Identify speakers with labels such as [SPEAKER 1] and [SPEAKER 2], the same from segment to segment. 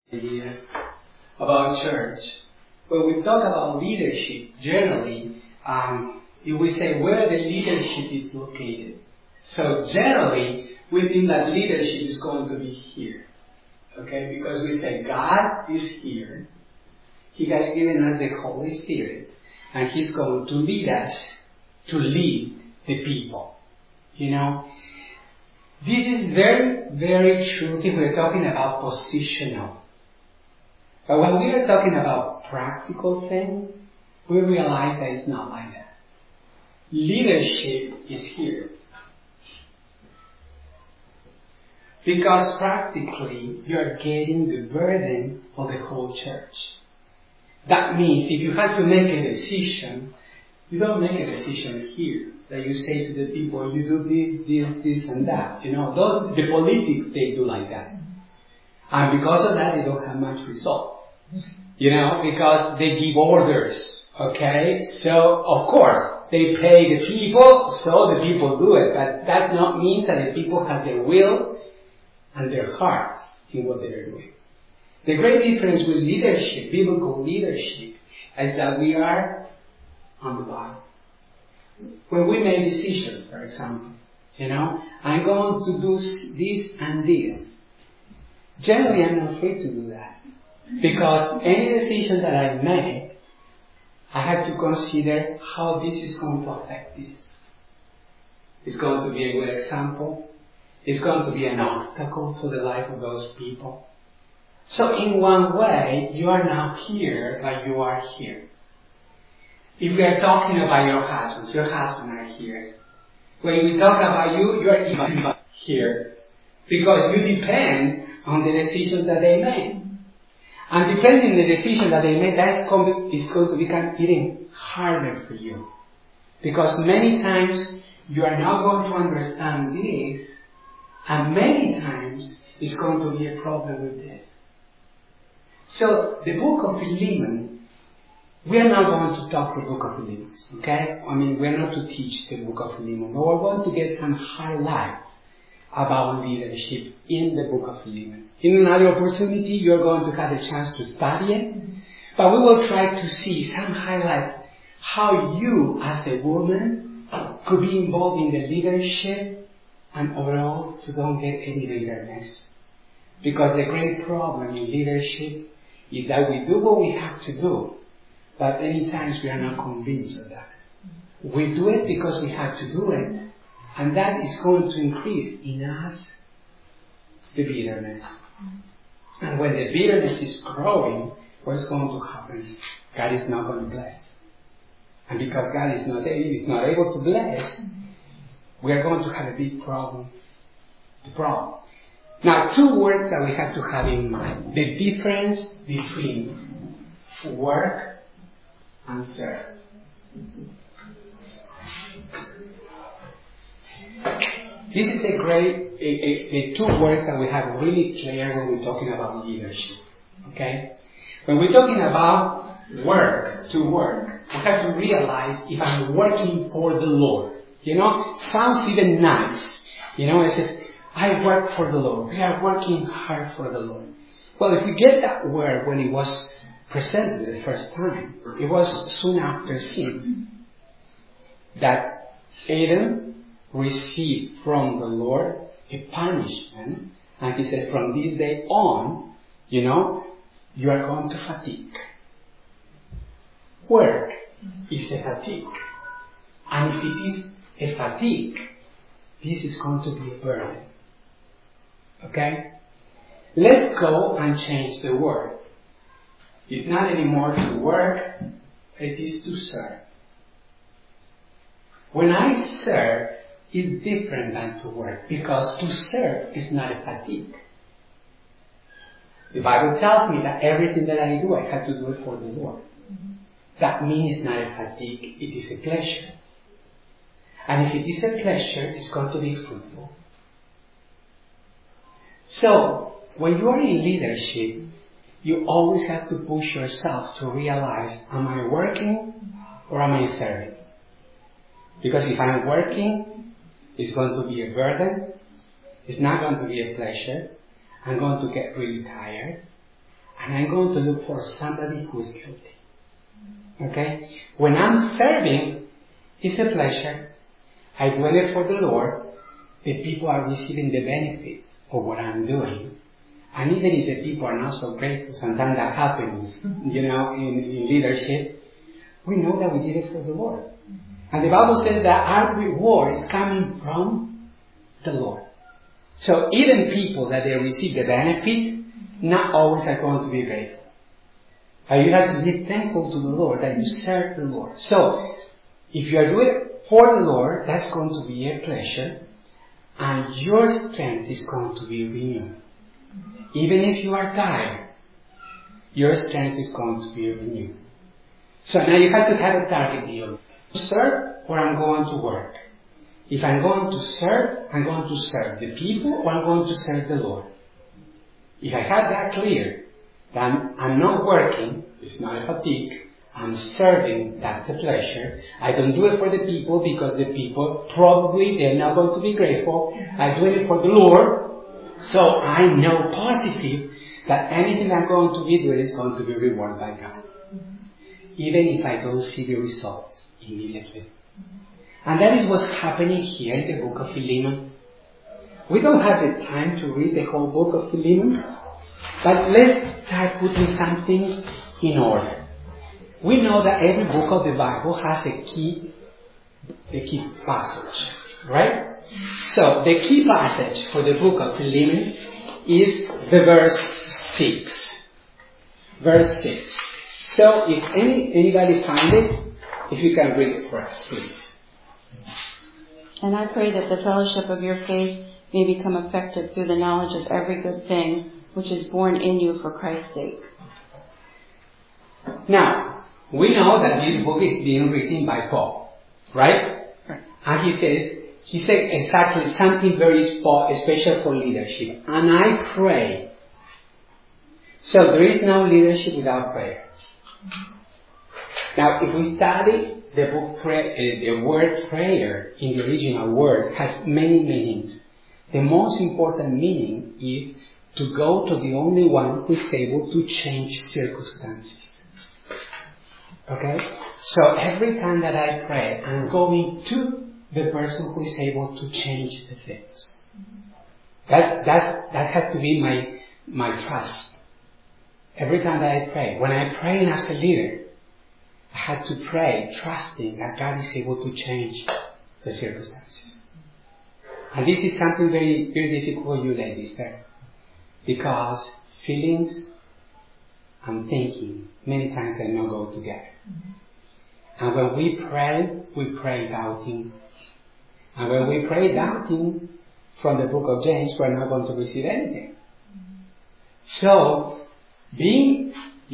[SPEAKER 1] idea about church. When we talk about leadership, generally, we say where the leadership is located. So generally, we think that leadership is going to be here. Okay? Because we say God is here. He has given us the Holy Spirit. And He's going to lead us to lead the people. You know? This is very, very true if we're talking about positional. But when we are talking about practical things, we realize that it's not like that. Leadership is here. Because practically, you're getting the burden of the whole church. That means if you had to make a decision, you don't make a decision here. That you say to the people, you do this and that. You know, the politics, they do like that. And because of that, they don't have much results. You know, because they give orders. Okay? So, of course, they pay the people, so the people do it. But that not means that the people have their will and their hearts in what they're doing. The great difference with leadership, biblical leadership, is that we are on the bottom. When we make decisions, for example, you know, I'm going to do this and this. Generally, I'm not free to do that. Because any decision that I make, I have to consider how this is going to affect this. It's going to be a good example. It's going to be an obstacle for the life of those people. So in one way, you are now here, but you are here. If we are talking about your husbands are here. When we talk about you, you are even here. Because you depend on the decisions that they make. And depending on the decision that they make, is going to become even harder for you. Because many times, you are not going to understand this, and many times, it's going to be a problem with this. So, the book of Philemon, we are not going to talk the book of Philemon, okay? I mean, we are not to teach the book of Philemon, but we're going to get some highlights about leadership in the book of Philemon. In another opportunity, you're going to have a chance to study it, but we will try to see some highlights how you, as a woman, could be involved in the leadership and overall to don't get any bitterness. Because the great problem in leadership is that we do what we have to do, but many times we are not convinced of that. We do it because we have to do it, and that is going to increase in us the bitterness. And when the bitterness is growing, what's going to happen? God is not going to bless. And because God is not able to bless, we are going to have a big problem. The problem. Now, two words that we have to have in mind. The difference between work and serve. This is the two words that we have really clear when we're talking about leadership. Okay? When we're talking about work, to work, we have to realize if I'm working for the Lord. You know, sounds even nice. You know, it says, I work for the Lord. We are working hard for the Lord. Well, if you get that word when it was presented the first time, it was soon after sin that Adam received from the Lord a punishment, and he said, from this day on, you know, you are going to fatigue. Work is a fatigue. And if it is a fatigue, this is going to be a burden. Okay? Let's go and change the word. It's not anymore to work, it is to serve. When I serve, it's different than to work, because to serve is not a fatigue. The Bible tells me that everything that I do, I have to do it for the Lord. That means it's not a fatigue, it is a pleasure. And if it is a pleasure, it's going to be fruitful. So, when you are in leadership, you always have to push yourself to realize, am I working or am I serving? Because if I'm working, it's going to be a burden. It's not going to be a pleasure. I'm going to get really tired. and I'm going to look for somebody who is guilty. Okay? When I'm serving, it's a pleasure. I do it for the Lord. The people are receiving the benefits of what I'm doing. And even if the people are not so grateful, sometimes that happens, in leadership, we know that we did it for the Lord. And the Bible says that our reward is coming from the Lord. So even people that they receive the benefit, not always are going to be grateful. But you have to be thankful to the Lord that you serve the Lord. So if you are doing it for the Lord, that's going to be a pleasure. And your strength is going to be renewed. Even if you are tired, your strength is going to be renewed. So now you have to have a target deal. Serve or I'm going to work. If I'm going to serve, I'm going to serve the people or I'm going to serve the Lord. If I have that clear, then I'm not working, it's not a fatigue, I'm serving, that's a pleasure. I don't do it for the people because the people probably they're not going to be grateful. I do it for the Lord. So I know positive that anything I'm going to be doing is going to be rewarded by God. Even if I don't see the results immediately. And that is what's happening here in the book of Philemon. We don't have the time to read the whole book of Philemon, but let's start putting something in order. We know that every book of the Bible has a key passage, right? So the key passage for the book of Philemon is the verse 6. Verse 6. So if anybody find it, if you can read it for us, please.
[SPEAKER 2] And I pray that the fellowship of your faith may become effective through the knowledge of every good thing which is born in you for Christ's sake.
[SPEAKER 1] Now, we know that this book is being written by Paul, right? And he said exactly something very special for leadership. And I pray. So there is no leadership without prayer. Now, if we study the book, the word prayer in the original word has many meanings. The most important meaning is to go to the only one who is able to change circumstances. Okay? So every time that I pray, I'm going to the person who is able to change the things. That has to be my trust. Every time that I pray, when I pray as a leader, I had to pray trusting that God is able to change the circumstances. And this is something very, very difficult for you ladies there. Because feelings and thinking many times they don't go together. And when we pray doubting. And when we pray doubting from the book of James, we're not going to receive anything. So, being,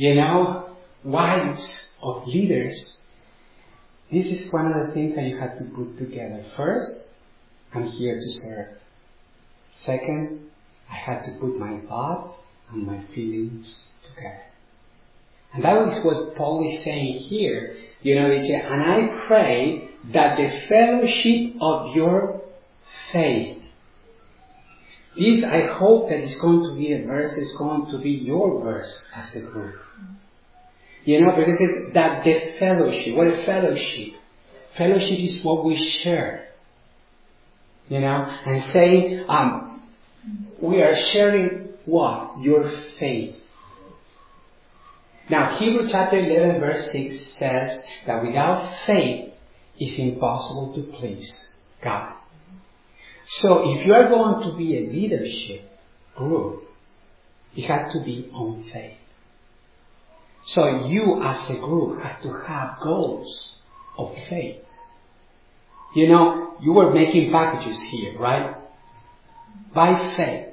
[SPEAKER 1] wives of leaders, this is one of the things that you have to put together. First, I'm here to serve. Second, I have to put my thoughts and my feelings together. And that is what Paul is saying here. And I pray that the fellowship of your faith. This I hope that is going to be a verse that's going to be your verse as a group. Because it's that the fellowship. What is fellowship? Fellowship is what we share. And saying, we are sharing what? Your faith. Now, Hebrews chapter 11 verse 6 says that without faith, it's impossible to please God. So, if you are going to be a leadership group, you have to be on faith. So, you as a group have to have goals of faith. You were making packages here, right? By faith.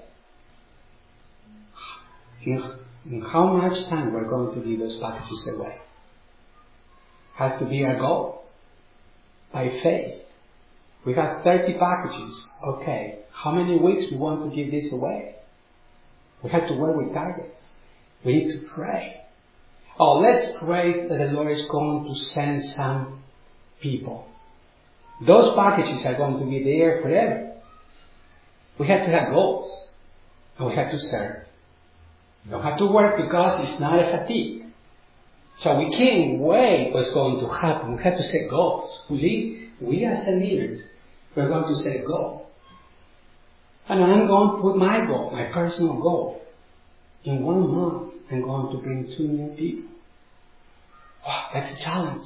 [SPEAKER 1] In how much time we're going to give those packages away? Has to be our goal. By faith. We got 30 packages. Okay. How many weeks we want to give this away? We have to work with targets. We need to pray. Oh, let's pray that the Lord is going to send some people. Those packages are going to be there forever. We have to have goals. And we have to serve. You don't have to work because it's not a fatigue. So we can't wait what's going to happen. We have to set goals. We as leaders, we're going to set a goal. And I'm going to put my goal, my personal goal. In 1 month, I'm going to bring 2 new people. Wow, that's a challenge.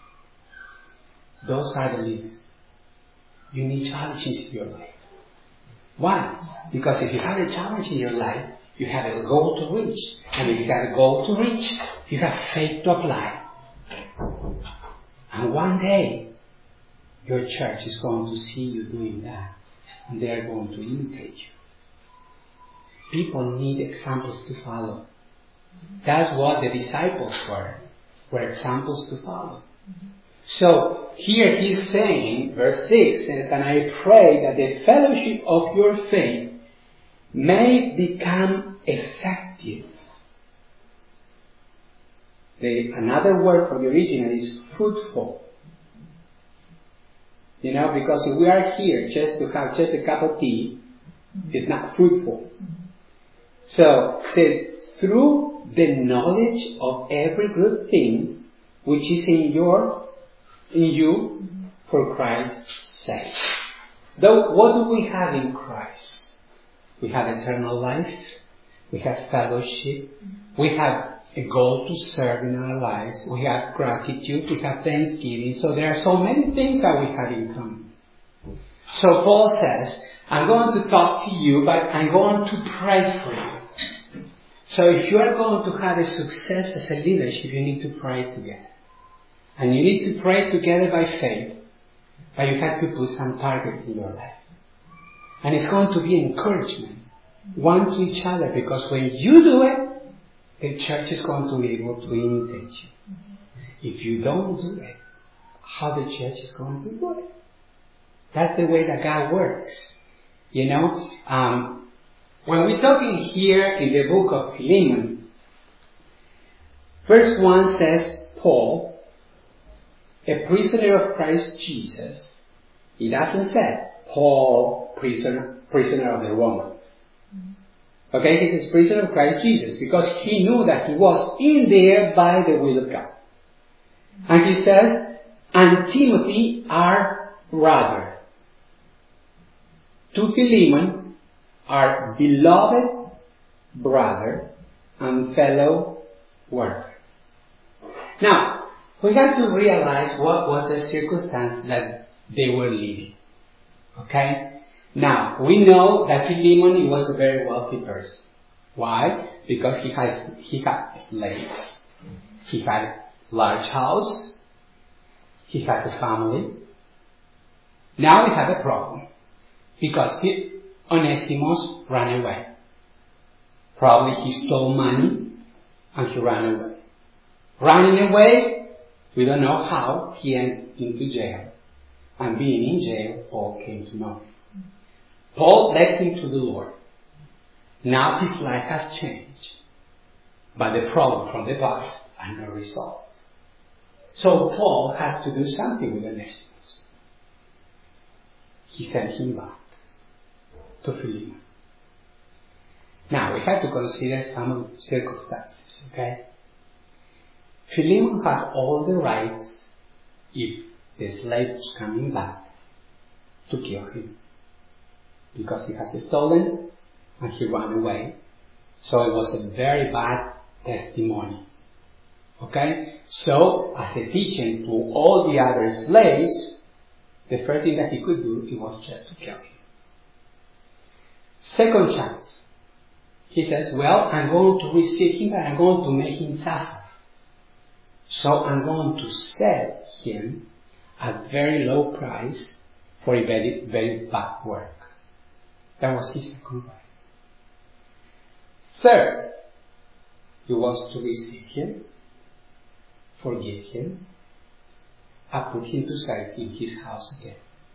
[SPEAKER 1] Those are the leaders. You need challenges in your life. Why? Because if you have a challenge in your life, you have a goal to reach. And if you have a goal to reach, you have faith to apply. And one day, your church is going to see you doing that. And they are going to imitate you. People need examples to follow. That's what the disciples were examples to follow. So here he's saying, verse 6 says, and I pray that the fellowship of your faith may become effective. Another word for the original is fruitful. You know, because if we are here just to have just a cup of tea, it's not fruitful. So it says, through the knowledge of every good thing which is in you for Christ's sake. Though, what do we have in Christ? We have eternal life. We have fellowship. We have a goal to serve in our lives. We have gratitude. We have thanksgiving. So there are so many things that we have in common. So Paul says, I'm going to talk to you, but I'm going to pray for you. So if you are going to have a success as a leadership, you need to pray together. And you need to pray together by faith. But you have to put some target in your life. And it's going to be encouragement, one to each other, because when you do it, the church is going to be able to imitate you. If you don't do it, how the church is going to do it? That's the way that God works. You know, when we're talking here in the book of Philemon, verse 1 says, Paul, a prisoner of Christ Jesus. He doesn't say, Paul, prisoner of the Romans. Okay, he says prisoner of Christ Jesus because he knew that he was in there by the will of God. And he says, and Timothy, our brother. To Philemon, our beloved brother and fellow worker. Now, we have to realize what was the circumstance that they were living. Okay? Now, we know that Philemon was a very wealthy person. Why? Because he had slaves. He had a large house. He has a family. Now we have a problem. Because Onesimus ran away. Probably he stole money and he ran away. Running away, we don't know how, he went into jail. And being in jail, Paul came to know him. Paul led him to the Lord. Now his life has changed. But the problem from the past are not resolved. So Paul has to do something with Onesimus. He sent him back to Philemon. Now we have to consider some circumstances, okay? Philemon has all the rights, if the slave was coming back, to kill him. Because he has stolen and he ran away. So it was a very bad testimony. Okay? So, as a teaching to all the other slaves, the first thing that he could do, it was just to kill him. Second chance. He says, well, I'm going to receive him, but I'm going to make him suffer. So I'm going to sell him at very low price for a very, very bad work. That was his second way. Third, he wants to receive him, forgive him, and put him to safety in his house again.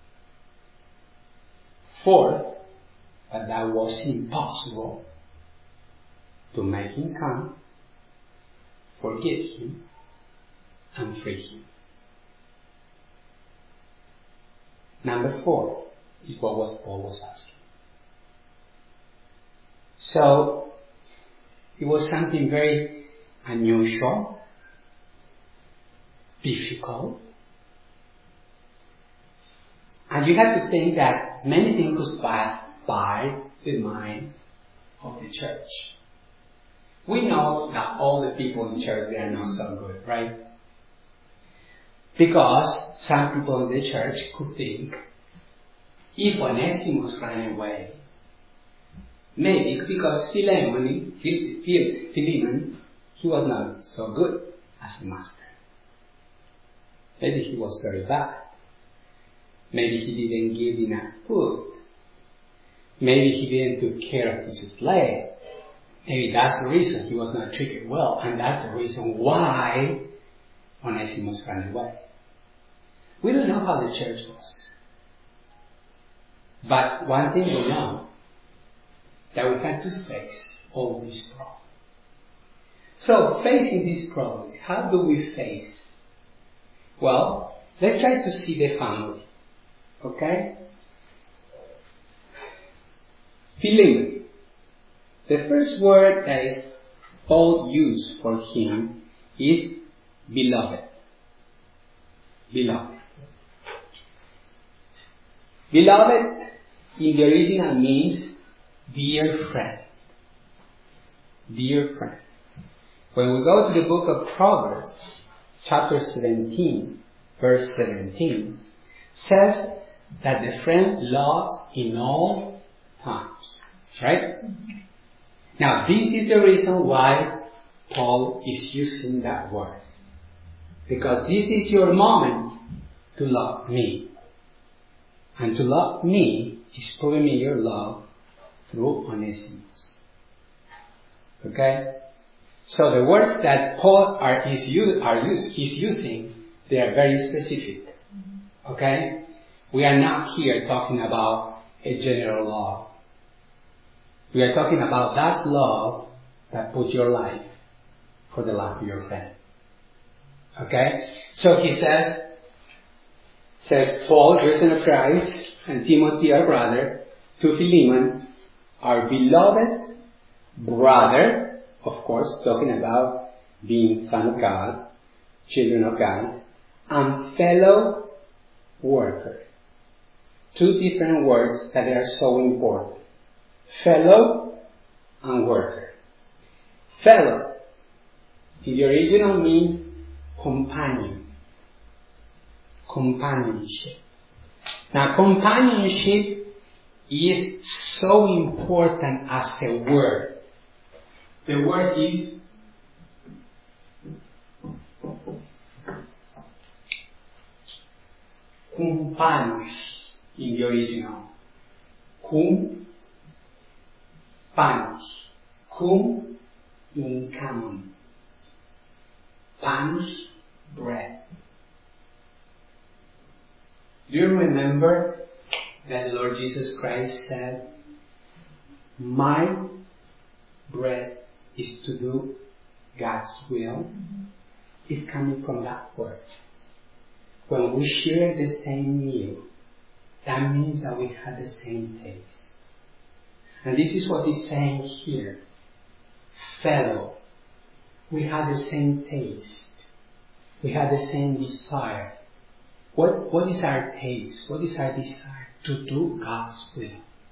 [SPEAKER 1] Fourth, but that was impossible, to make him come, forgive him, and free him. Number 4 is what Paul was asking. So, It was something very unusual, difficult. And you have to think that many things could pass by the mind of the church. We know that all the people in church, they are not so good, right? Because some people in the church could think, if Onesimus ran away, maybe because Philemon, he was not so good as a master. Maybe he was very bad. Maybe he didn't give enough food. Maybe he didn't take care of his slave. Maybe that's the reason he was not treated well, and that's the reason why Onesimus ran away. We don't know how the church was. But one thing we know, that we had to face all these problems. So, facing these problems, how do we face? Well, let's try to see the family. Okay? Philemon. The first word that is Paul used for him is beloved. Beloved. Beloved in the original means dear friend. Dear friend. When we go to the book of Proverbs, chapter 17, verse 17, says that the friend loves in all times. Right? Now, this is the reason why Paul is using that word. Because this is your moment to love me. And to love me is proving me your love through Onesimus. Okay? So the words that Paul is using, they are very specific. Okay? We are not here talking about a general love. We are talking about that love that puts your life for the life of your friend. Okay? So he says Paul, Jason of Christ, and Timothy, our brother, to Philemon, our beloved brother, of course, talking about being son of God, children of God, and fellow worker. Two different words that are so important. Fellow and worker. Fellow, in the original means companion. Companionship. Now, companionship is so important as a word. The word is companos in the original. Panos. Cum in common. Panos, bread. Do you remember that the Lord Jesus Christ said, my bread is to do God's will? It's coming from that word. When we share the same meal, that means that we have the same taste. And this is what he's saying here. Fellow. We have the same taste. We have the same desire. What is our taste? What is our desire? To do God's will.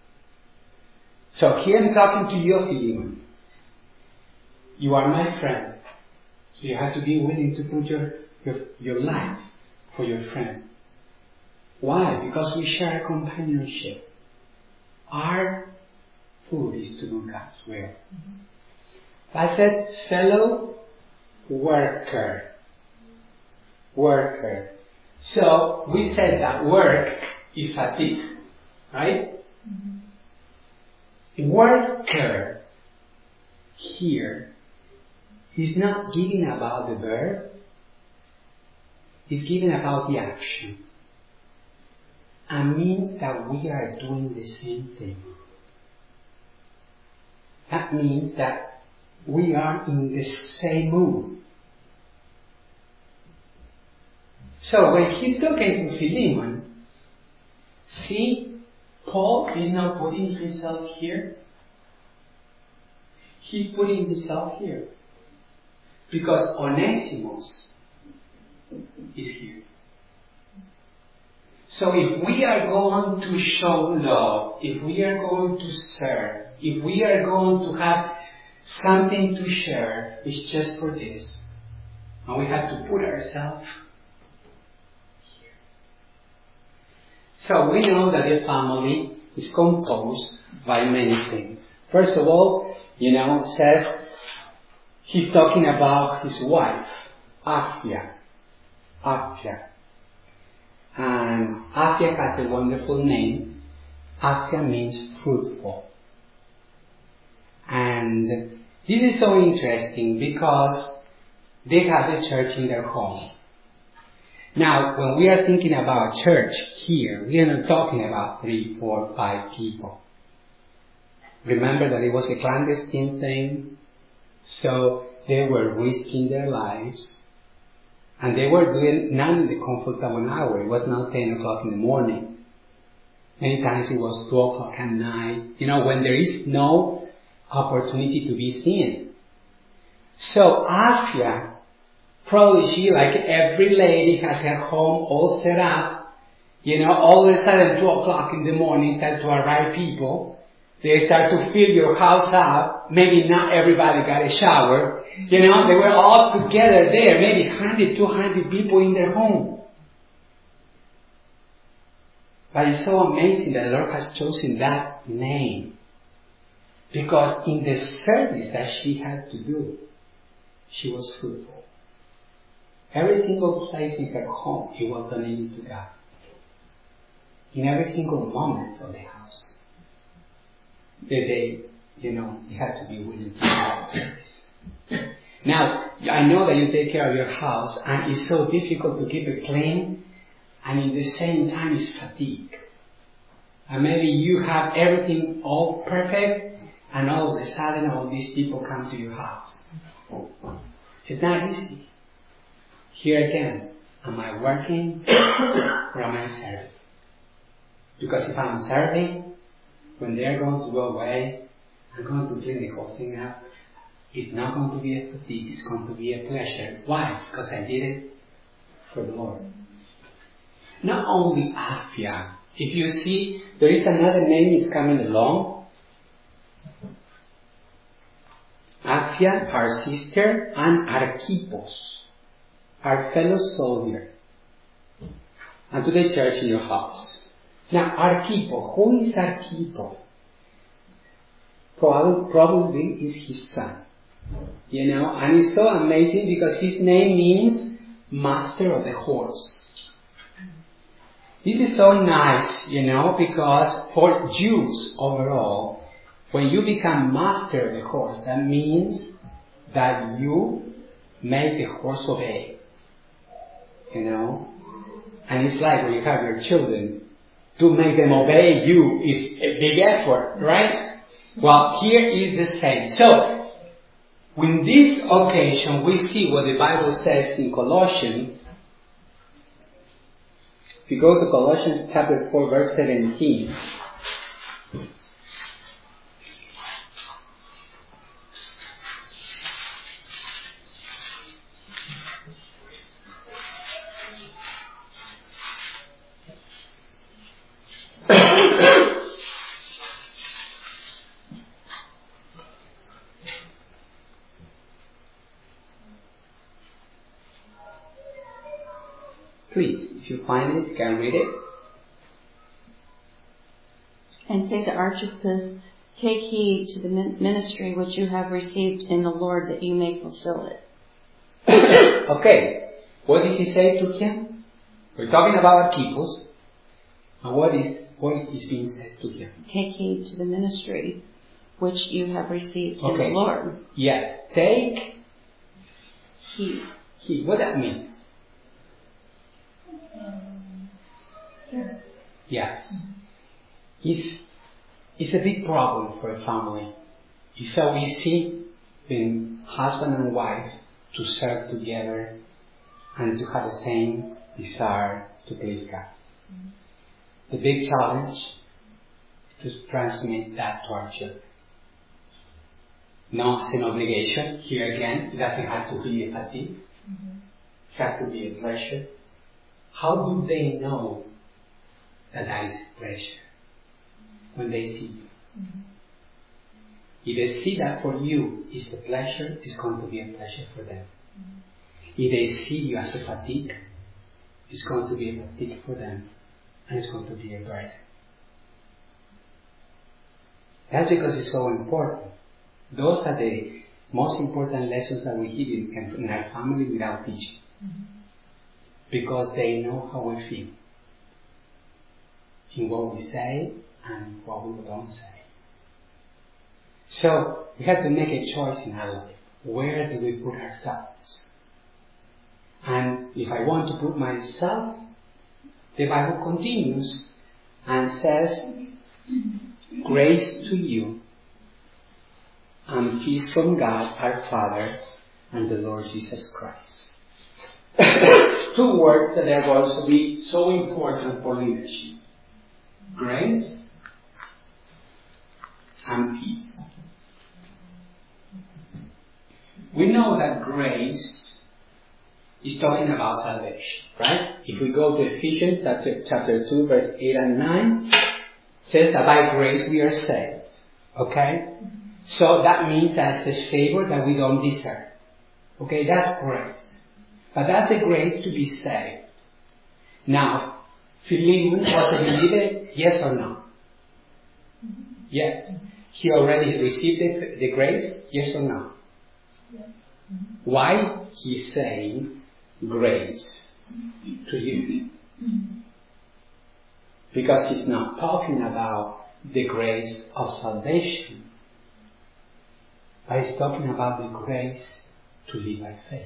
[SPEAKER 1] So here I'm talking to you, Philemon. You are my friend. So you have to be willing to put your life for your friend. Why? Because we share companionship. Our food is to do God's will. I said fellow worker. Worker. So we said that work is fatigue, right? Worker here is not giving about the verb, it's giving about the action. And means that we are doing the same thing. That means that we are in the same mood. So when he's talking to Philemon, see, Paul is not putting himself here. He's putting himself here. Because Onesimus is here. So if we are going to show love, if we are going to serve, if we are going to have something to share, it's just for this. And we have to put ourselves here. So we know that the family is composed by many things. First of all, it says he's talking about his wife, Apphia. And Apphia has a wonderful name. Apphia means fruitful. And this is so interesting because they have the church in their home. Now, when we are thinking about church here, we are not talking about 3, 4, 5 people. Remember that it was a clandestine thing, so they were risking their lives, and they were doing none in the comfort of an hour. It was not 10 o'clock in the morning. Many times it was 2 o'clock at night, when there is no opportunity to be seen. So Apphia, probably she, like every lady, has her home all set up. All of a sudden 2 o'clock in the morning start to arrive people. They start to fill your house up. Maybe not everybody got a shower. They were all together there. Maybe 100, 200 people in their home. But it's so amazing that the Lord has chosen that name. Because in the service that she had to do, she was fruitful. Every single place in her home, it was donated to God. In every single moment of the house. They had to be willing to do that service. Now, I know that you take care of your house, and it's so difficult to keep it clean, and in the same time it's fatigue. And maybe you have everything all perfect, and all of a sudden all these people come to your house. It's not easy. Here again, am I working or am I serving? Because if I'm serving, when they're going to go away, I'm going to clean the whole thing up. It's not going to be a fatigue, it's going to be a pleasure. Why? Because I did it for the Lord. Not only Apphia. If you see, there is another name is coming along. Apphia, our sister, and Archippos, our fellow soldier. And to the church in your house. Now, Archippos, who is Archippos? Probably is his son. And it's so amazing because his name means master of the horse. This is so nice, because for Jews overall, when you become master of the horse, that means that you make the horse obey. And it's like when you have your children, to make them obey you is a big effort, right? Well, here is the same. So, in this occasion, we see what the Bible says in Colossians. If you go to Colossians chapter 4, verse 17. Please, if you find it, you can read it.
[SPEAKER 2] And say to Archippus, take heed to the ministry which you have received in the Lord, that you may fulfill it.
[SPEAKER 1] Okay, what did he say to him? We're talking about Archippus. And what is being said to him?
[SPEAKER 2] Take heed to the ministry which you have received in the Lord.
[SPEAKER 1] Yes, take
[SPEAKER 2] heed.
[SPEAKER 1] Heed. What that means? Yes. It's a big problem for a family. It's so easy in husband and wife to serve together and to have the same desire to please God. The big challenge is to transmit that to our children. not as an obligation. Here again, it doesn't have to be a fatigue. It has to be a pleasure. How do they know that that is a pleasure? When they see you. If they see that for you is a pleasure, it's going to be a pleasure for them. If they see you as a fatigue, it's going to be a fatigue for them, and it's going to be a burden. That's because it's so important. Those are the most important lessons that we hear in our family without teaching. Because they know how we feel in what we say and what we don't say. So we have to make a choice in our life. Where do we put ourselves? And if I want to put myself, the Bible continues and says, grace to you and peace from God our Father and the Lord Jesus Christ. Two words that are going to be so important for leadership. Grace and peace. We know that grace is talking about salvation, right? If we go to Ephesians chapter 2 verse 8 and 9, it says that by grace we are saved. Okay? So that means that's a favor that we don't deserve. Okay, that's grace. But that's the grace to be saved. Now, Philemon was a believer, yes or no? Yes. He already received the grace, yes or no? Why he's saying grace to you? Because he's not talking about the grace of salvation, but he's talking about the grace to live by faith.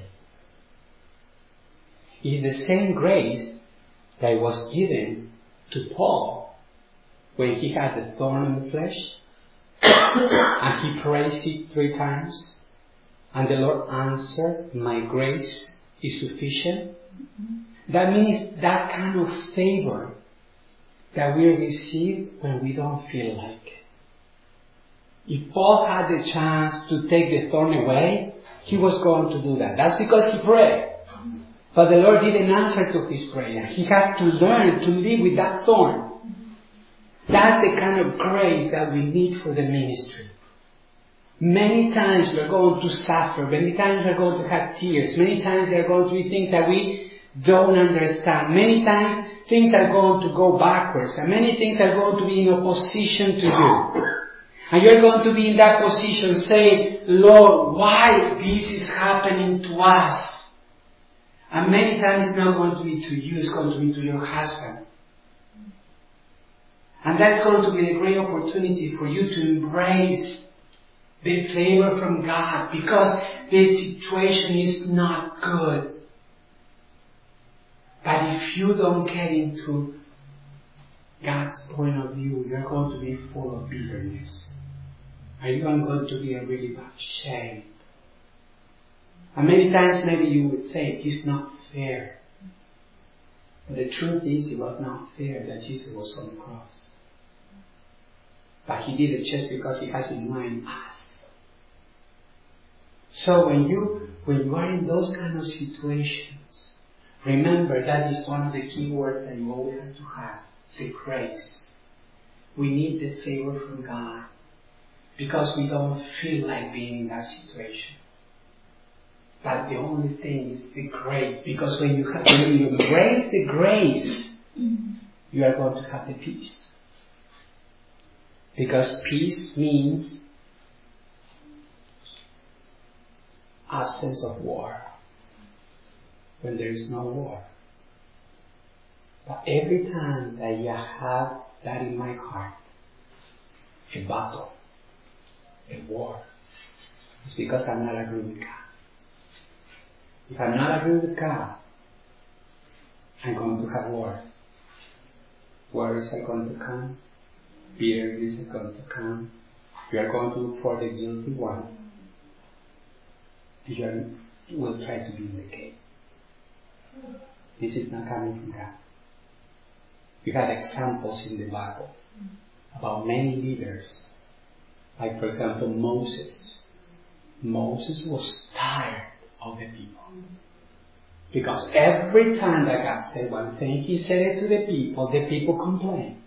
[SPEAKER 1] It's the same grace that was given to Paul when he had the thorn in the flesh and he praised it 3 times. And the Lord answered, my grace is sufficient. That means that kind of favor that we receive when we don't feel like it. If Paul had the chance to take the thorn away, he was going to do that. That's because he prayed. But the Lord didn't answer to his prayer. He had to learn to live with that thorn. That's the kind of grace that we need for the ministry. Many times we're going to suffer. Many times we're going to have tears. Many times there are going to be things that we don't understand. Many times things are going to go backwards. And many things are going to be in opposition to you. And you're going to be in that position saying, Lord, why this is happening to us? And many times it's not going to be to you, it's going to be to your husband. And that's going to be a great opportunity for you to embrace the favor from God, because the situation is not good. But if you don't get into God's point of view, you're going to be full of bitterness. And you're going to be in really bad shape. And many times maybe you would say, it is not fair. But the truth is, it was not fair that Jesus was on the cross. But he did it just because he has in mind us. So when you are in those kind of situations, remember that is one of the key words that you always have to have, the grace. We need the favor from God because we don't feel like being in that situation. But the only thing is the grace, because when you embrace the grace, you are going to have the peace. Because peace means absence of war. When there is no war. But every time that you have that in my heart, a battle, a war, it's because I'm not agreeing with God. If I'm not agreeing with God, I'm going to have war. Worries are going to come. Bitterness is going to come. You are going to look for the guilty one. You will try to be in the cave. This is not coming from God. You have examples in the Bible about many leaders, like for example Moses. Moses was tired of the people. Because every time that God said one thing, He said it to the people complained.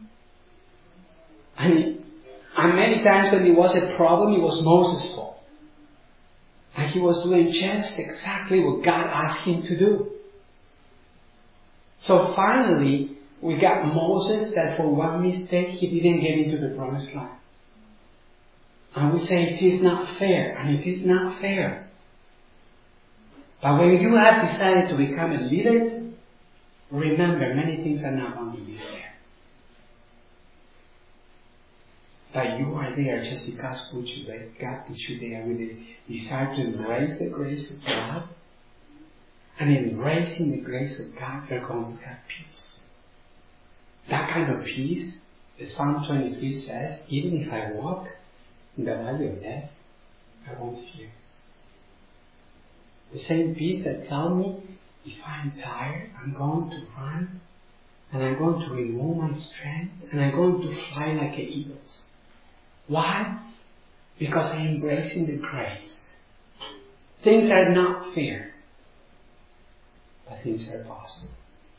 [SPEAKER 1] And many times when there was a problem, it was Moses' fault. And he was doing just exactly what God asked him to do. So finally, we got Moses that for one mistake, he didn't get into the promised land. And we say it is not fair, and it is not fair. But when you have decided to become a leader, remember many things are not going to be fair. But you are there just because God put you there with a desire to embrace the grace of God. And embracing the grace of God, you're going to have peace. That kind of peace, the Psalm 23 says, even if I walk in the valley of death, I won't fear. The same peace that tells me, if I'm tired, I'm going to run, and I'm going to renew my strength, and I'm going to fly like an eagle. Why? Because I'm embracing the grace. Things are not fair, but things are possible.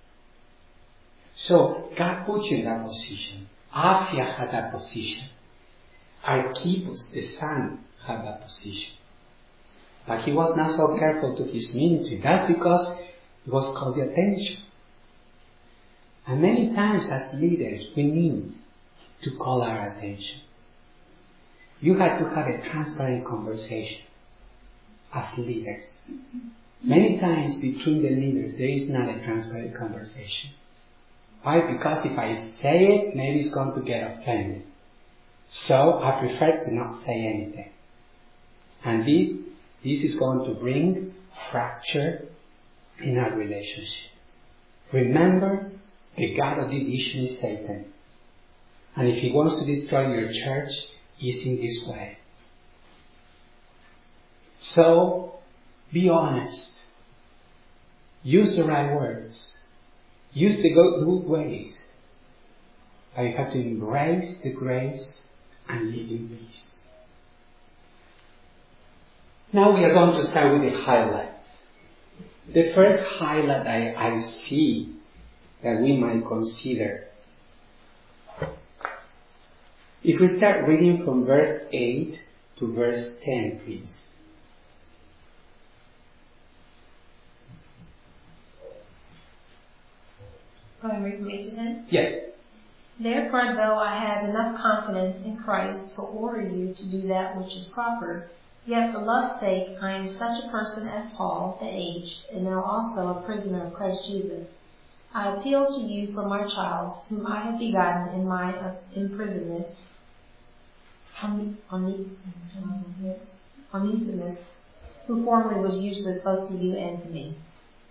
[SPEAKER 1] So, God put you in that position. Afia had that position. Archippus, the son, had that position. But he was not so careful to his ministry. That's because he was called the attention. And many times as leaders, we need to call our attention. You have to have a transparent conversation as leaders. Many times between the leaders, there is not a transparent conversation. Why? Because if I say it, maybe it's going to get offended. So I prefer to not say anything. And this is going to bring fracture in our relationship. Remember, the God of division is Satan. And if he wants to destroy your church, it's in this way. So, be honest. Use the right words. Use the good ways. But you have to embrace the grace and live in peace. Now we are going to start with the highlights. The first highlight I see that we might consider. If we start reading from verse 8 to verse 10, please.
[SPEAKER 3] Can I read from 8 to 10?
[SPEAKER 1] Yes.
[SPEAKER 3] Therefore, though I have enough confidence in Christ to order you to do that which is proper, yet for love's sake I am such a person as Paul, the aged, and now also a prisoner of Christ Jesus. I appeal to you for my child, whom I have begotten in my imprisonment, Onesimus, who formerly was useless both to you and to me.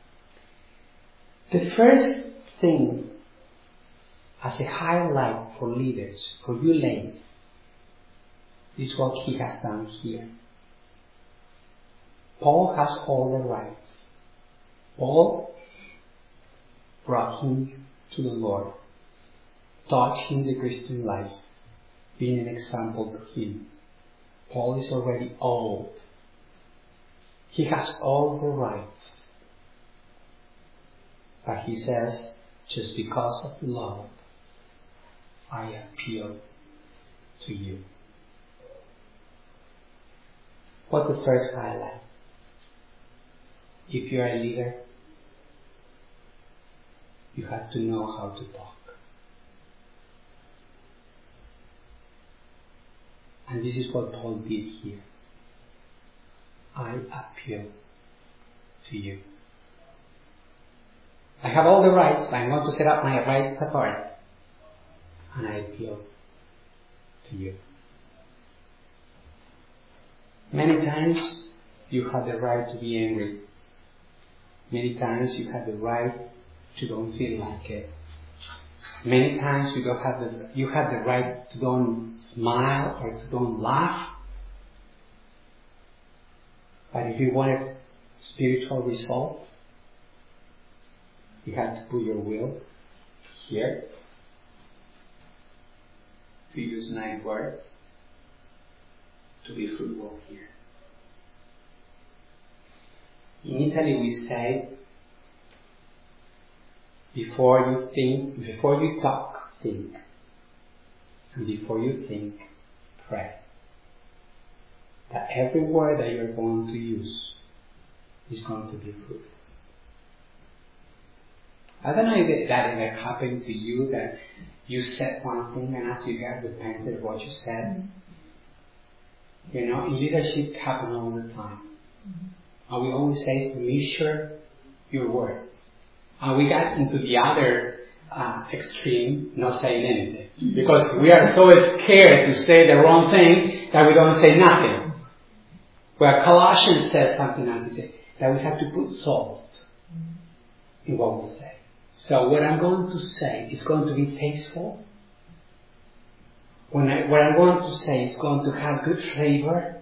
[SPEAKER 1] The first thing as a highlight for leaders, for you ladies, is what he has done here. Paul has all the rights. Paul brought him to the Lord, taught him the Christian life, being an example to him. Paul is already old. He has all the rights. But he says, just because of love, I appeal to you. What's the first highlight? If you're a leader, you have to know how to talk. And this is what Paul did here. I appeal to you. I have all the rights, but I'm going to set up my rights apart. And I appeal to you. Many times you have the right to be angry. Many times you have the right to don't feel like it. Many times you have the right to don't smile or to don't laugh. But if you want a spiritual result, you have to put your will here, to use 9 words, to be fruitful here. In Italy we say, before you talk, think. And before you think, pray. That every word that you're going to use is going to be fruitful. I don't know if that ever happened to you, that you said one thing and after you got repented of what you said. You know, in leadership it happens all the time. And we always say, measure your words. And we got into the other extreme, not saying anything. Because we are so scared to say the wrong thing that we don't say nothing. Where Colossians says something like this, that we have to put salt in what we say. So what I'm going to say is going to be tasteful. What I'm going to say is going to have good flavor.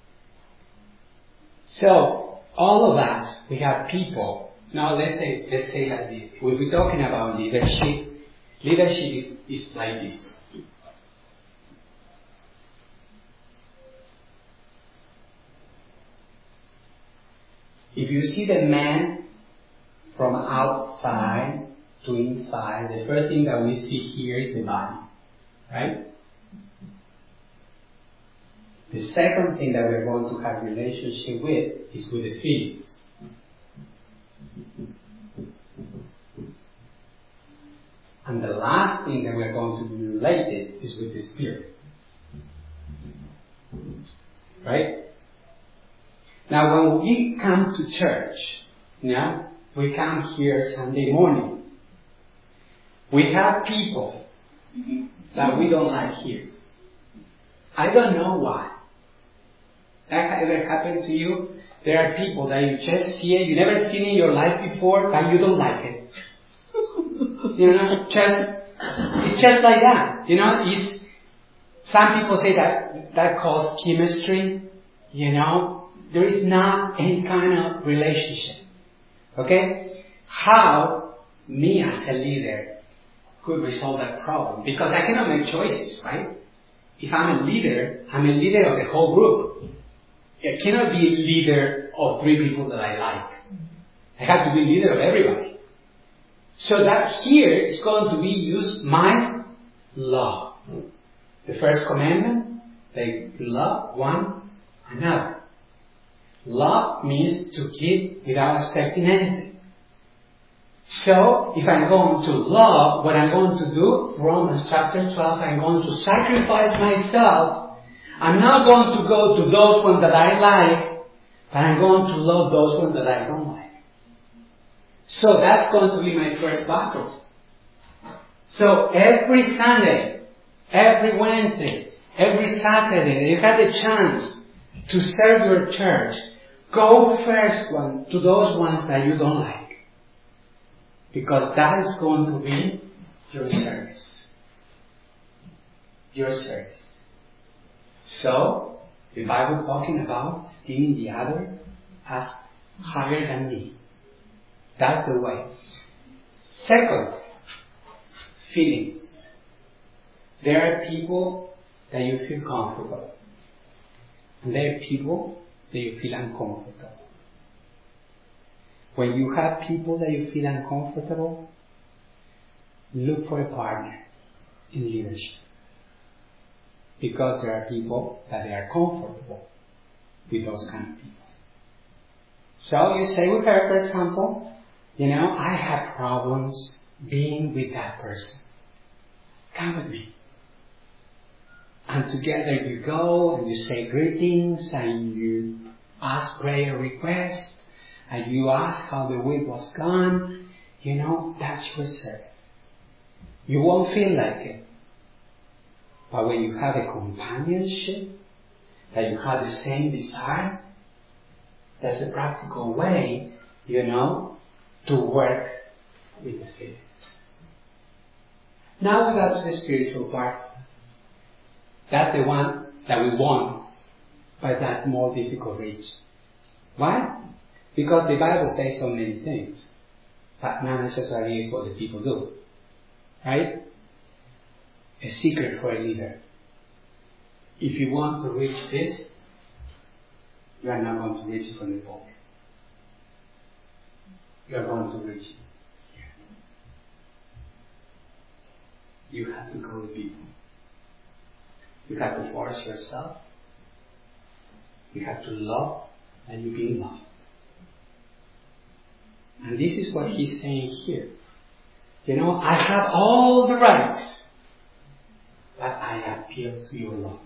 [SPEAKER 1] So all of us, we have people. Now let's say like this. We'll be talking about leadership. Leadership is like this. If you see the man from outside to inside, the first thing that we see here is the body, right? The second thing that we're going to have relationship with is with the feelings. And the last thing that we're going to be related is with the spirit. Right? Now when we come to church, we come here Sunday morning. We have people that we don't like here. I don't know why. That ever happened to you? There are people that you just hear, you never seen in your life before, but you don't like it. It's just like that. Some people say that calls chemistry. There is not any kind of relationship. Okay? How me as a leader could resolve that problem? Because I cannot make choices, right? If I'm a leader, I'm a leader of the whole group. I cannot be a leader of 3 people that I like. I have to be leader of everybody. So that here is going to be used my love. The first commandment, they love one another. Love means to give without expecting anything. So, if I'm going to love, what I'm going to do, Romans chapter 12, I'm going to sacrifice myself. I'm not going to go to those ones that I like, but I'm going to love those ones that I don't like. So that's going to be my first battle. So every Sunday, every Wednesday, every Saturday, you have the chance to serve your church. Go first to those ones that you don't like. Because that is going to be your service. Your service. So, the Bible talking about seeing the other as higher than me. That's the way. Second, feelings. There are people that you feel comfortable. And there are people that you feel uncomfortable. When you have people that you feel uncomfortable, look for a partner in leadership. Because there are people that they are comfortable with those kind of people. So you say with her, for example, I have problems being with that person. Come with me. And together you go and you say greetings and you ask prayer requests and you ask how the week was gone. That's your service. You won't feel like it. But when you have a companionship, that you have the same desire, there's a practical way, to work with the feelings. Now we got to the spiritual part. That's the one that we want, but that's more difficult to reach. Why? Because the Bible says so many things, but not necessarily is what the people do. Right? A secret for a leader. If you want to reach this, you are not going to reach it from the pulpit. you're going to reach here. You have to go to people. You have to force yourself. You have to love and you be loved. And this is what he's saying here. You know, I have all the rights, but I appeal to your love.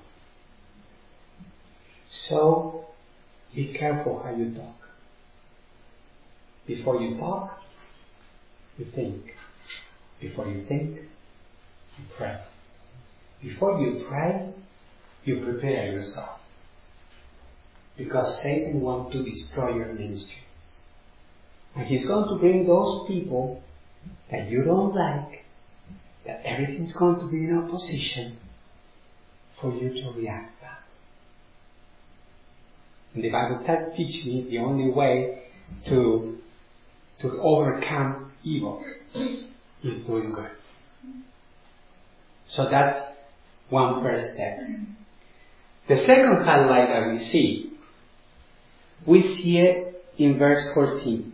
[SPEAKER 1] So, be careful how you talk. Before you talk, you think. Before you think, you pray. Before you pray, you prepare yourself. Because Satan wants to destroy your ministry. And he's going to bring those people that you don't like, that everything's going to be in opposition for you to react back. And the Bible teaches me the only way to overcome evil is doing good. So that's one first step. The second highlight that we see it in verse 14.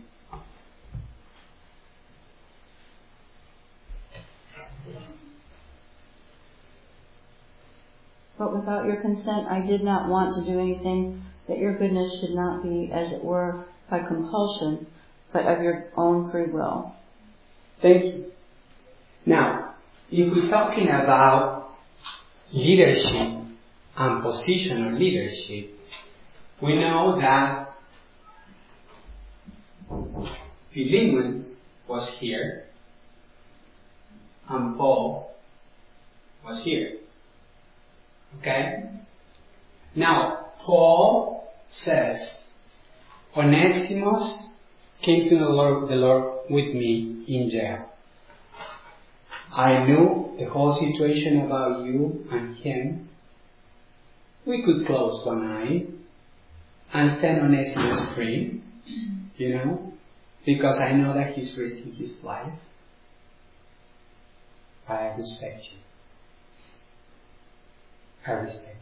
[SPEAKER 2] But without your consent, I did not want to do anything that your goodness should not be, as it were, by compulsion, but of your own free will.
[SPEAKER 1] Thank you. Now, if we're talking about leadership and positional leadership, we know that Philemon was here and Paul was here. Okay? Now, Paul says, Onesimus came to know the Lord with me in jail. I knew the whole situation about you and him. We could close one eye and send Onesimus free, because I know that he's risking his life. But I respect you. I respect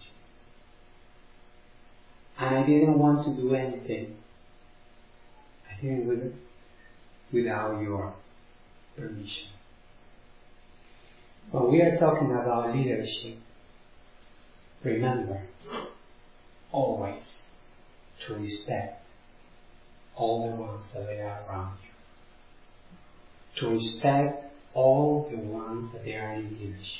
[SPEAKER 1] you. And I didn't want to do anything. I didn't do it without your permission. When we are talking about leadership, remember always to respect all the ones that they are around you. To respect all the ones that they are in leadership.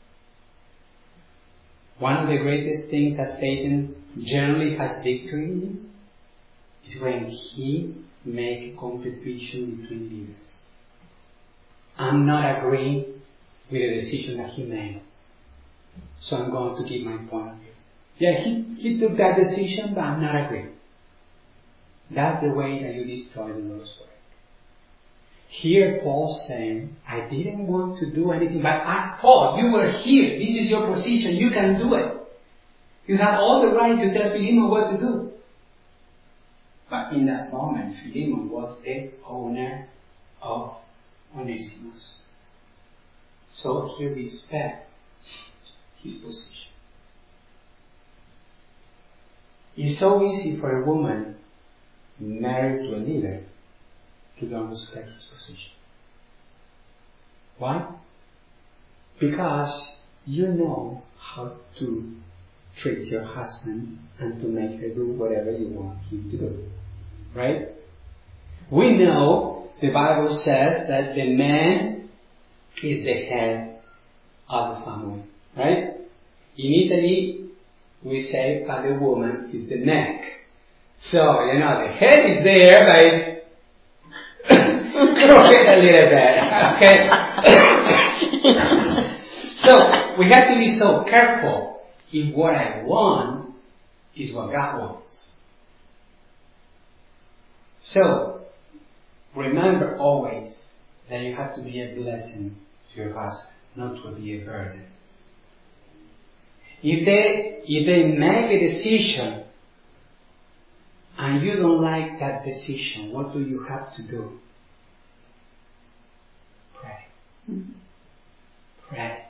[SPEAKER 1] One of the greatest things that Satan generally has victory in is when he makes a competition between leaders. I'm not agreeing with the decision that he made, so I'm going to give my point of view. Yeah, he took that decision, but I'm not agreeing. That's the way that you destroy the Lord's work. Here Paul's saying, I didn't want to do anything, but Paul, you were here. This is your position. You can do it. You have all the right to tell Philemon what to do. But in that moment, Philemon was the owner of Onesimus. So he respected his position. It's so easy for a woman married to a leader to don't respect his position. Why? Because you know how to treat your husband and to make her do whatever you want him to do. Right? We know the Bible says that the man is the head of the family. Right? In Italy, we say that the woman is the neck. So, the head is there, but it's crooked a little bit. Okay? So, we have to be so careful if what I want is what God wants. So, remember always that you have to be a blessing to your husband, not to be a burden. If they make a decision and you don't like that decision, what do you have to do? Pray. Mm-hmm. Pray.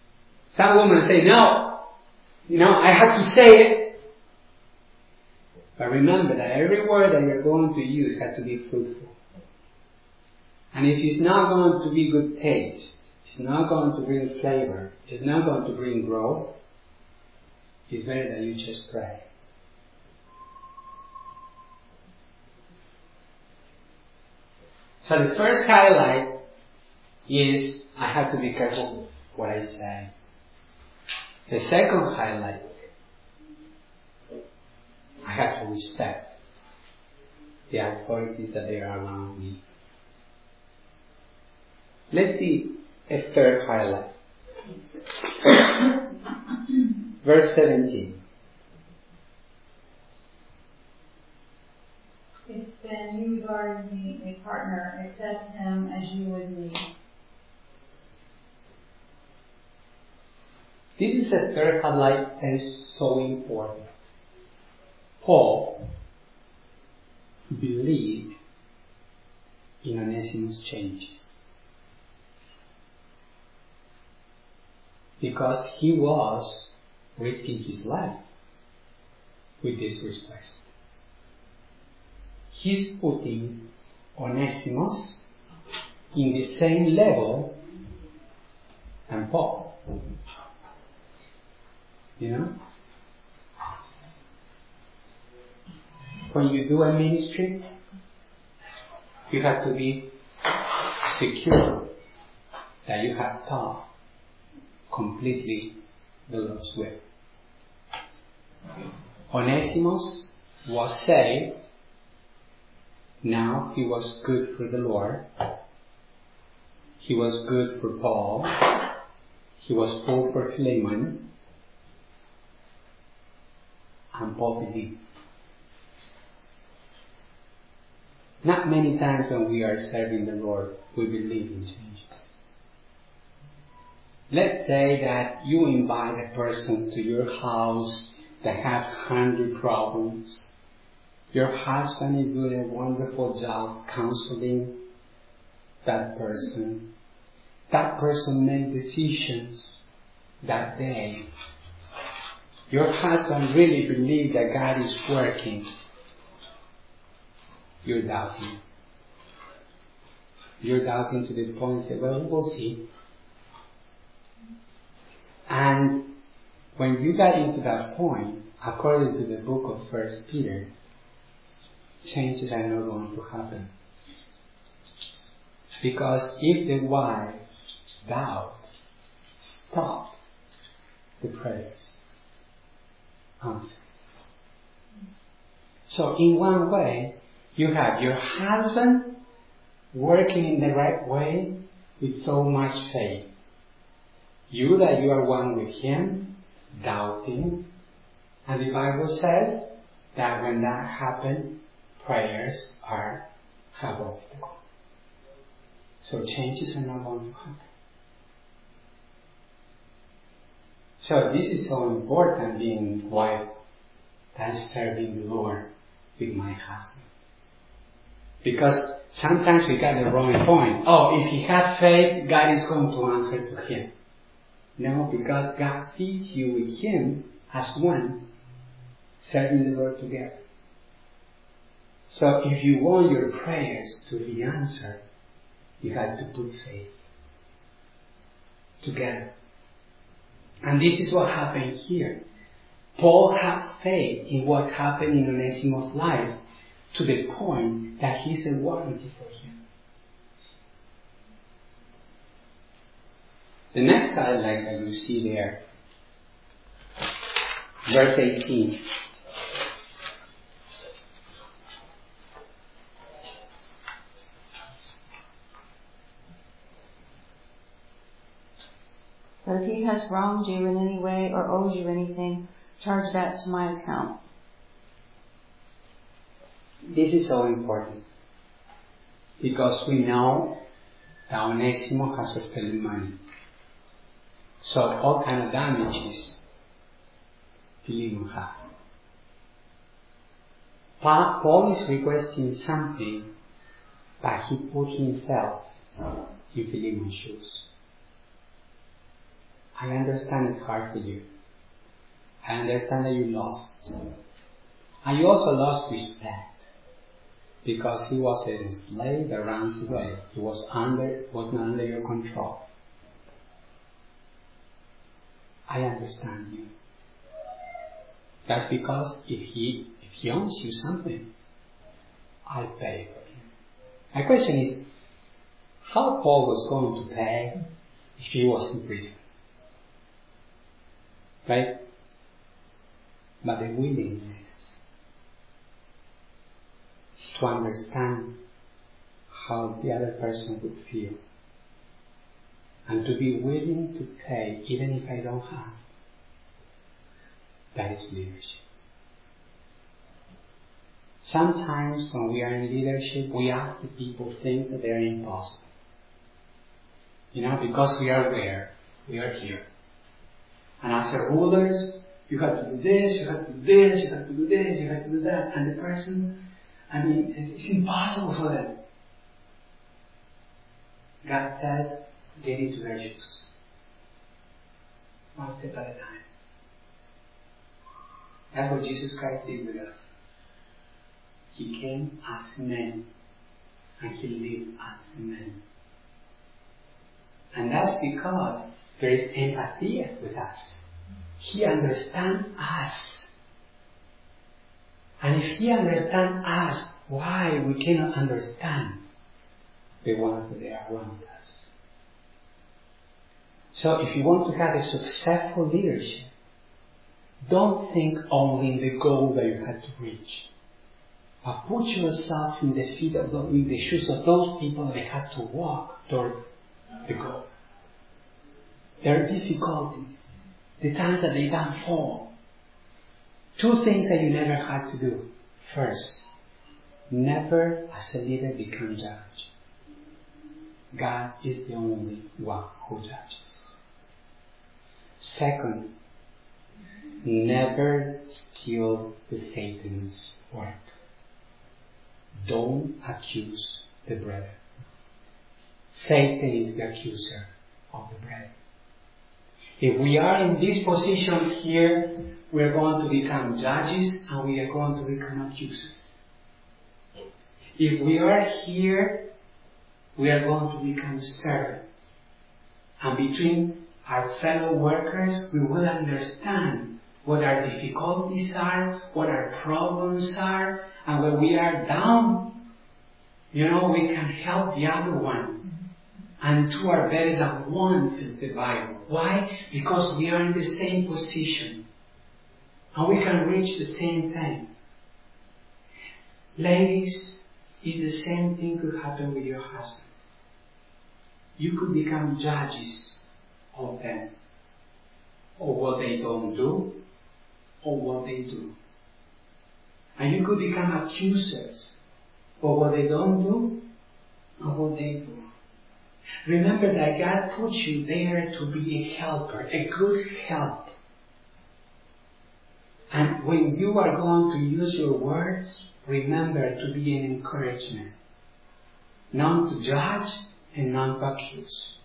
[SPEAKER 1] Some women say, no, I have to say it. But remember that every word that you're going to use has to be fruitful. And if it's not going to be good taste, it's not going to bring flavor, it's not going to bring growth, it's better that you just pray. So the first highlight is I have to be careful what I say. The second highlight, I have to respect the authorities that they are around me. Let's see a third highlight. Verse 17.
[SPEAKER 4] If then you regard me a partner, accept him as you would me.
[SPEAKER 1] This is a third highlight that is so important. Paul believed in Onesimus' changes because he was risking his life with this request. He's putting Onesimus in the same level than Paul. You know? When you do a ministry, you have to be secure that you have taught completely the Lord's way. Onesimus was saved. Now he was good for the Lord. He was good for Paul. He was full for Philemon. And Paul believed. Not many times when we are serving the Lord, we believe in changes. Let's say that you invite a person to your house that has 100 problems. Your husband is doing a wonderful job counseling that person. That person made decisions that day. Your husband really believes that God is working. You're doubting. You're doubting to the point that, well, we'll see. And when you got into that point, according to the book of 1 Peter, changes are not going to happen. Because if the wife doubt, stop the prayers, answers. So in one way, you have your husband working in the right way with so much faith. You that you are one with him, doubting. And the Bible says that when that happens, prayers are have obstacle. So changes are not going to happen. So this is so important, being wife than serving the Lord with my husband. Because sometimes we got the wrong point. Oh, if he has faith, God is going to answer to him. No, because God sees you with him as one, serving the Lord together. So if you want your prayers to be answered, you have to put faith together. And this is what happened here. Paul had faith in what happened in Onesimus' life to the point that he's a warranty for him. The next highlight that you see there, verse 18.
[SPEAKER 2] But if he has wronged you in any way or owes you anything, charge that to my account.
[SPEAKER 1] This is so important because we know that Onesimus has stolen money. So all kind of damages Philemon had. Paul is requesting something, but he put himself in Philemon's shoes. I understand it's hard for you. I understand that you lost. And you also lost respect. Because he was a slave that runs away. He was not under your control. I understand you. That's because if he owns you something, I pay for him. My question is, how Paul was going to pay if he was in prison? Right? But the willingness to understand how the other person would feel and to be willing to pay even if I don't have, that is leadership. Sometimes when we are in leadership, we ask the people things that they are impossible. Because we are where? We are here. And as a rulers, you have to do this, you have to do this, you have to do this, you have to do that. And the person, it's impossible for them. God says, get into their shoes. One step at a time. That's what Jesus Christ did with us. He came as man, and he lived as man. And that's because there is empathy with us. He understands us. And if he understands us, why we cannot understand the ones that are around us? So if you want to have a successful leadership, don't think only in the goal that you have to reach. But put yourself in the shoes of those people that have to walk toward the goal. There are difficulties, the times that they don't fall. Two things that you never had to do. First, never as a leader become judge. God is the only one who judges. Second, never steal the Satan's work. Don't accuse the brother. Satan is the accuser of the brother. If we are in this position here, we are going to become judges and we are going to become accusers. If we are here, we are going to become servants. And between our fellow workers, we will understand what our difficulties are, what our problems are, and when we are down, we can help the other one. And two are better than one, says the Bible. Why? Because we are in the same position. And we can reach the same thing. Ladies, it's the same thing could happen with your husbands. You could become judges of them. Or what they don't do, or what they do. And you could become accusers of what they don't do, or what they do. Remember that God put you there to be a helper, a good help. And when you are going to use your words, remember to be an encouragement. Not to judge and not to accuse.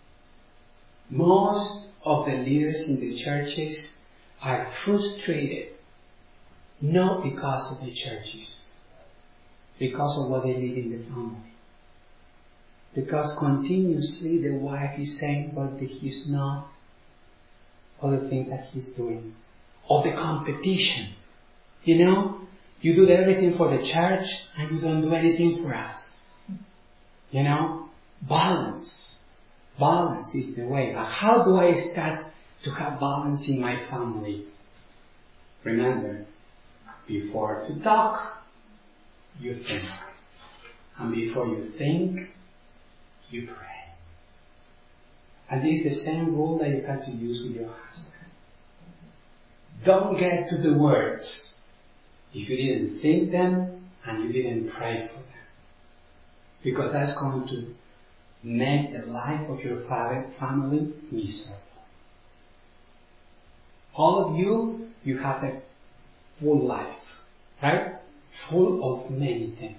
[SPEAKER 1] Most of the leaders in the churches are frustrated, not because of the churches, because of what they live in the family. Because continuously the wife is saying, but he's not, all the things that he's doing. Or the competition. You do everything for the church and you don't do anything for us. Balance. Balance is the way. But how do I start to have balance in my family? Remember, before to talk, you think. And before you think, you pray. And this is the same rule that you have to use with your husband. Don't get to the words if you didn't think them and you didn't pray for them. Because that's going to make the life of your family miserable. All of you have a full life, right? Full of many things.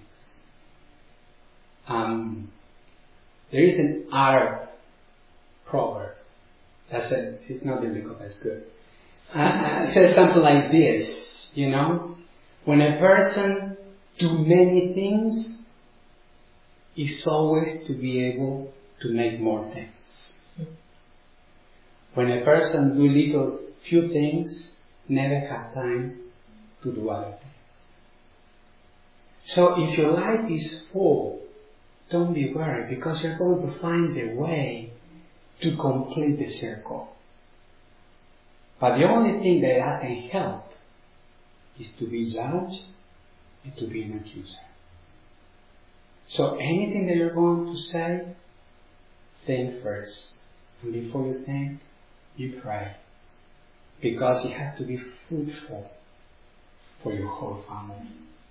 [SPEAKER 1] There is an Arab proverb that says, it's not biblical, that's good. It says something like this, When a person do many things, it's always to be able to make more things. When a person do few things, never have time to do other things. So if your life is full, don't be worried, because you're going to find a way to complete the circle. But the only thing that doesn't help is to be judged and to be an accuser. So anything that you're going to say, think first. And before you think, you pray. Because it has to be fruitful for your whole family.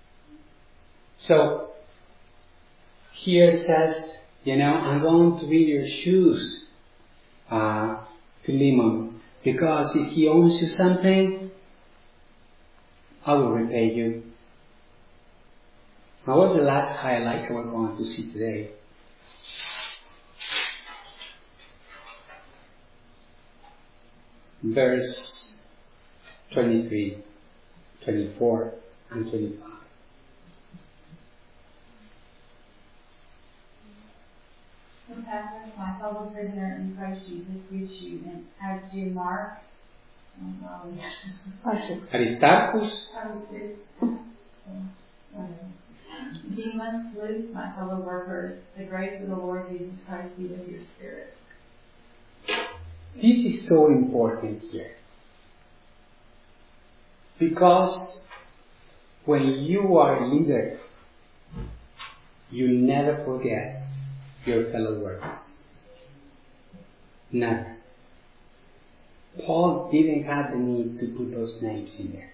[SPEAKER 1] So, here it says, I'm going to be your shoes, Philemon. Because if he owes you something, I will repay you. Now, what's the last highlight we're going to see today? Verse 23, 24, and 25.
[SPEAKER 4] Epaphras, my fellow prisoner in Christ Jesus, greets you, and as do Mark,
[SPEAKER 1] Aristarchus,
[SPEAKER 4] Demas, Luke, my fellow workers, the grace of the Lord Jesus Christ be with your spirit.
[SPEAKER 1] This is so important here. Because when you are a leader, you never forget your fellow workers. Never. Paul didn't have the need to put those names in there.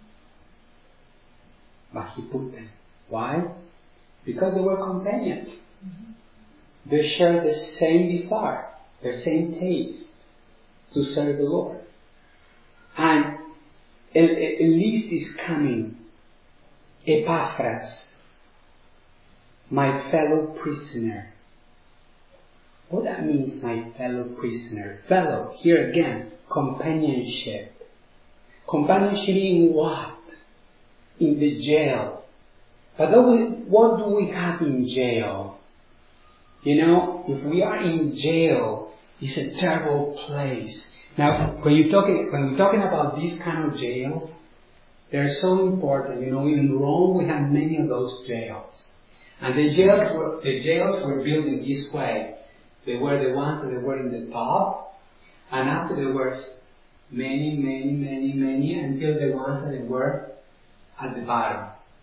[SPEAKER 1] But he put them. Why? Because they were companions. They shared the same desire, the same taste to serve the Lord. And a list is coming. Epaphras, my fellow prisoner. What that means, my fellow prisoner? Fellow, here again, companionship. Companionship in what? In the jail. But what do we have in jail? If we are in jail, it's a terrible place. Now, when we're talking about these kind of jails, they're so important. In Rome we have many of those jails. And the jails were built in this way. They were the ones that were in the top, and after there were many, until the ones that were at the bottom.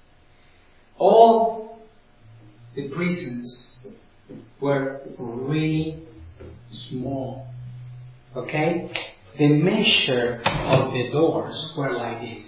[SPEAKER 1] All the prisons were really small. Okay? The measure of the doors were like this.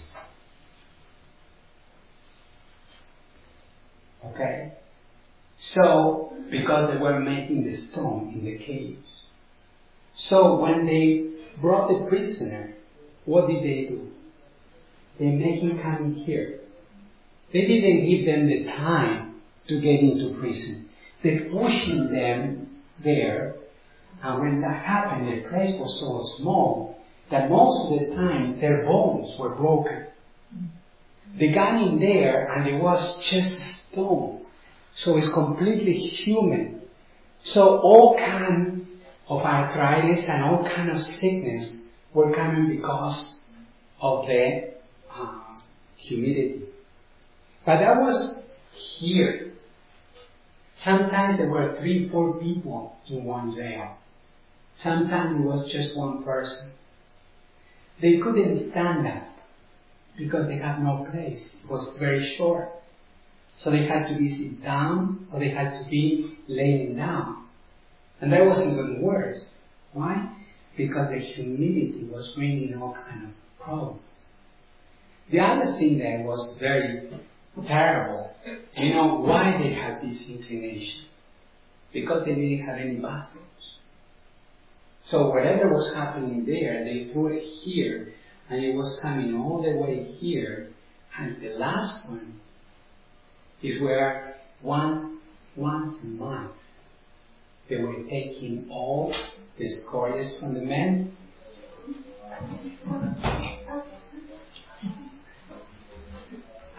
[SPEAKER 1] Okay? So, because they were making the stone in the caves. So, when they brought the prisoner, what did they do? They made him come here. They didn't give them the time to get into prison. They pushed them there, and when that happened, the place was so small that most of the times their bones were broken. They got in there, and it was just a stone. So it's completely human. So all kind of arthritis and all kind of sickness were coming because of the humidity. But that was here. Sometimes there were 3-4 people in one jail. Sometimes it was just one person. They couldn't stand up because they had no place. It was very short. So they had to be sit down, or they had to be laying down. And that was even worse. Why? Because the humidity was bringing all kind of problems. The other thing that was very terrible, why they had this inclination? Because they didn't have any bathrooms. So whatever was happening there, they threw it here, and it was coming all the way here, and the last one is where once a month they were taking all the scourges from the men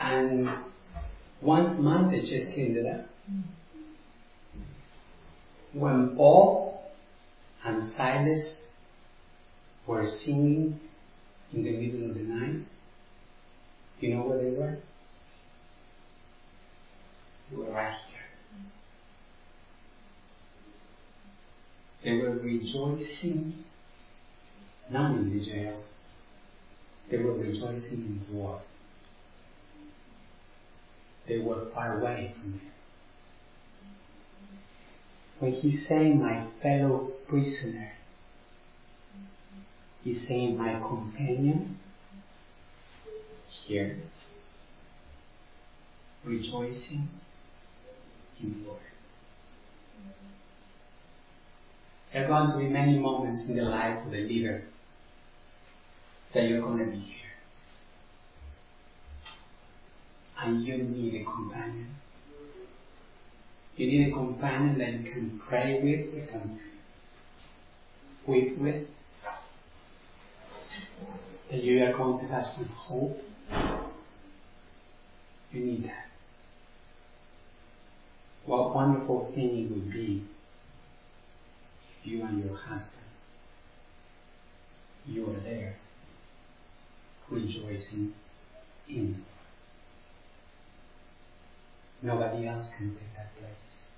[SPEAKER 1] And once a month they just cleaned it up. When Paul and Silas were singing in the middle of the night, you know where they were? They were right here. They were rejoicing, not in the jail. They were rejoicing in the war. They were far away from there. When he's saying my fellow prisoner, he's saying my companion here, rejoicing in the Lord. There are going to be many moments in the life of the leader that you're going to be here. And you need a companion. You need a companion that you can pray with, you can weep with, that you are going to have some hope. You need that. What wonderful thing it would be if you and your husband, you are there, rejoicing in. Nobody else can take that place.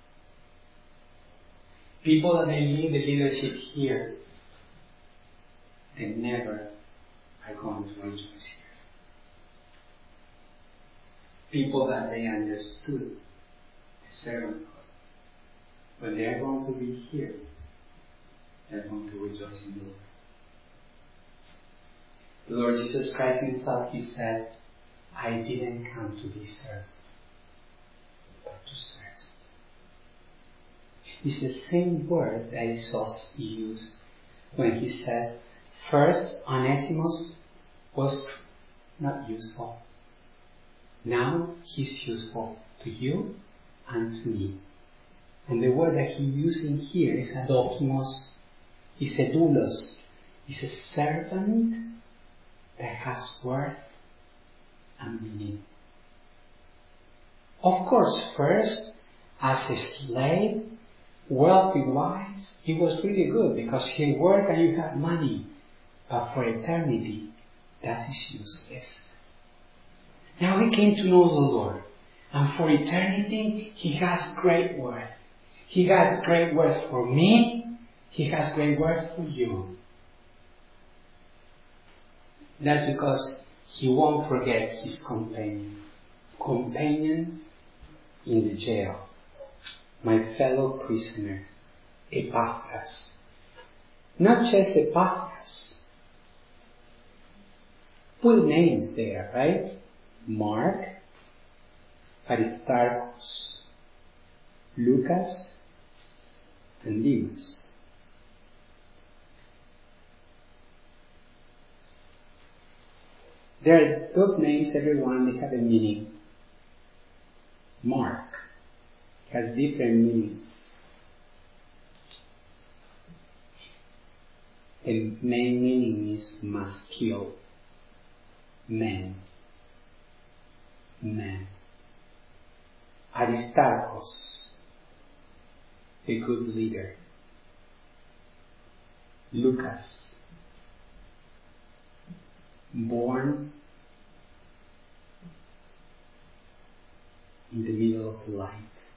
[SPEAKER 1] People that they lead the leadership here, they never are going to rejoice here. People that they understood the servanthood, when they are going to be here, they're going to rejoice in the Lord. The Lord Jesus Christ himself, he said, I didn't come to be served, but to serve. It's the same word that Jesus used when he says, first Onesimus was not useful. Now he's useful to you and to me. And the word that he's using here is adokimos, is a doulos, is a servant that has worth and meaning. Of course, first, as a slave, wealthy-wise, he was really good because he worked and you had money. But for eternity, that is useless. Now he came to know the Lord. And for eternity, he has great worth. He has great worth for me. He has great worth for you. That's because he won't forget his companion. Companion in the jail. My fellow prisoner, Epaphras. Not just Epaphras. Put names there, right? Mark, Aristarchus, Lucas, and Demas. Those names, everyone, they have a meaning. Mark has different meanings. The main meaning is must kill. Man. Aristarchus, a good leader. Lucas, born in the middle of life.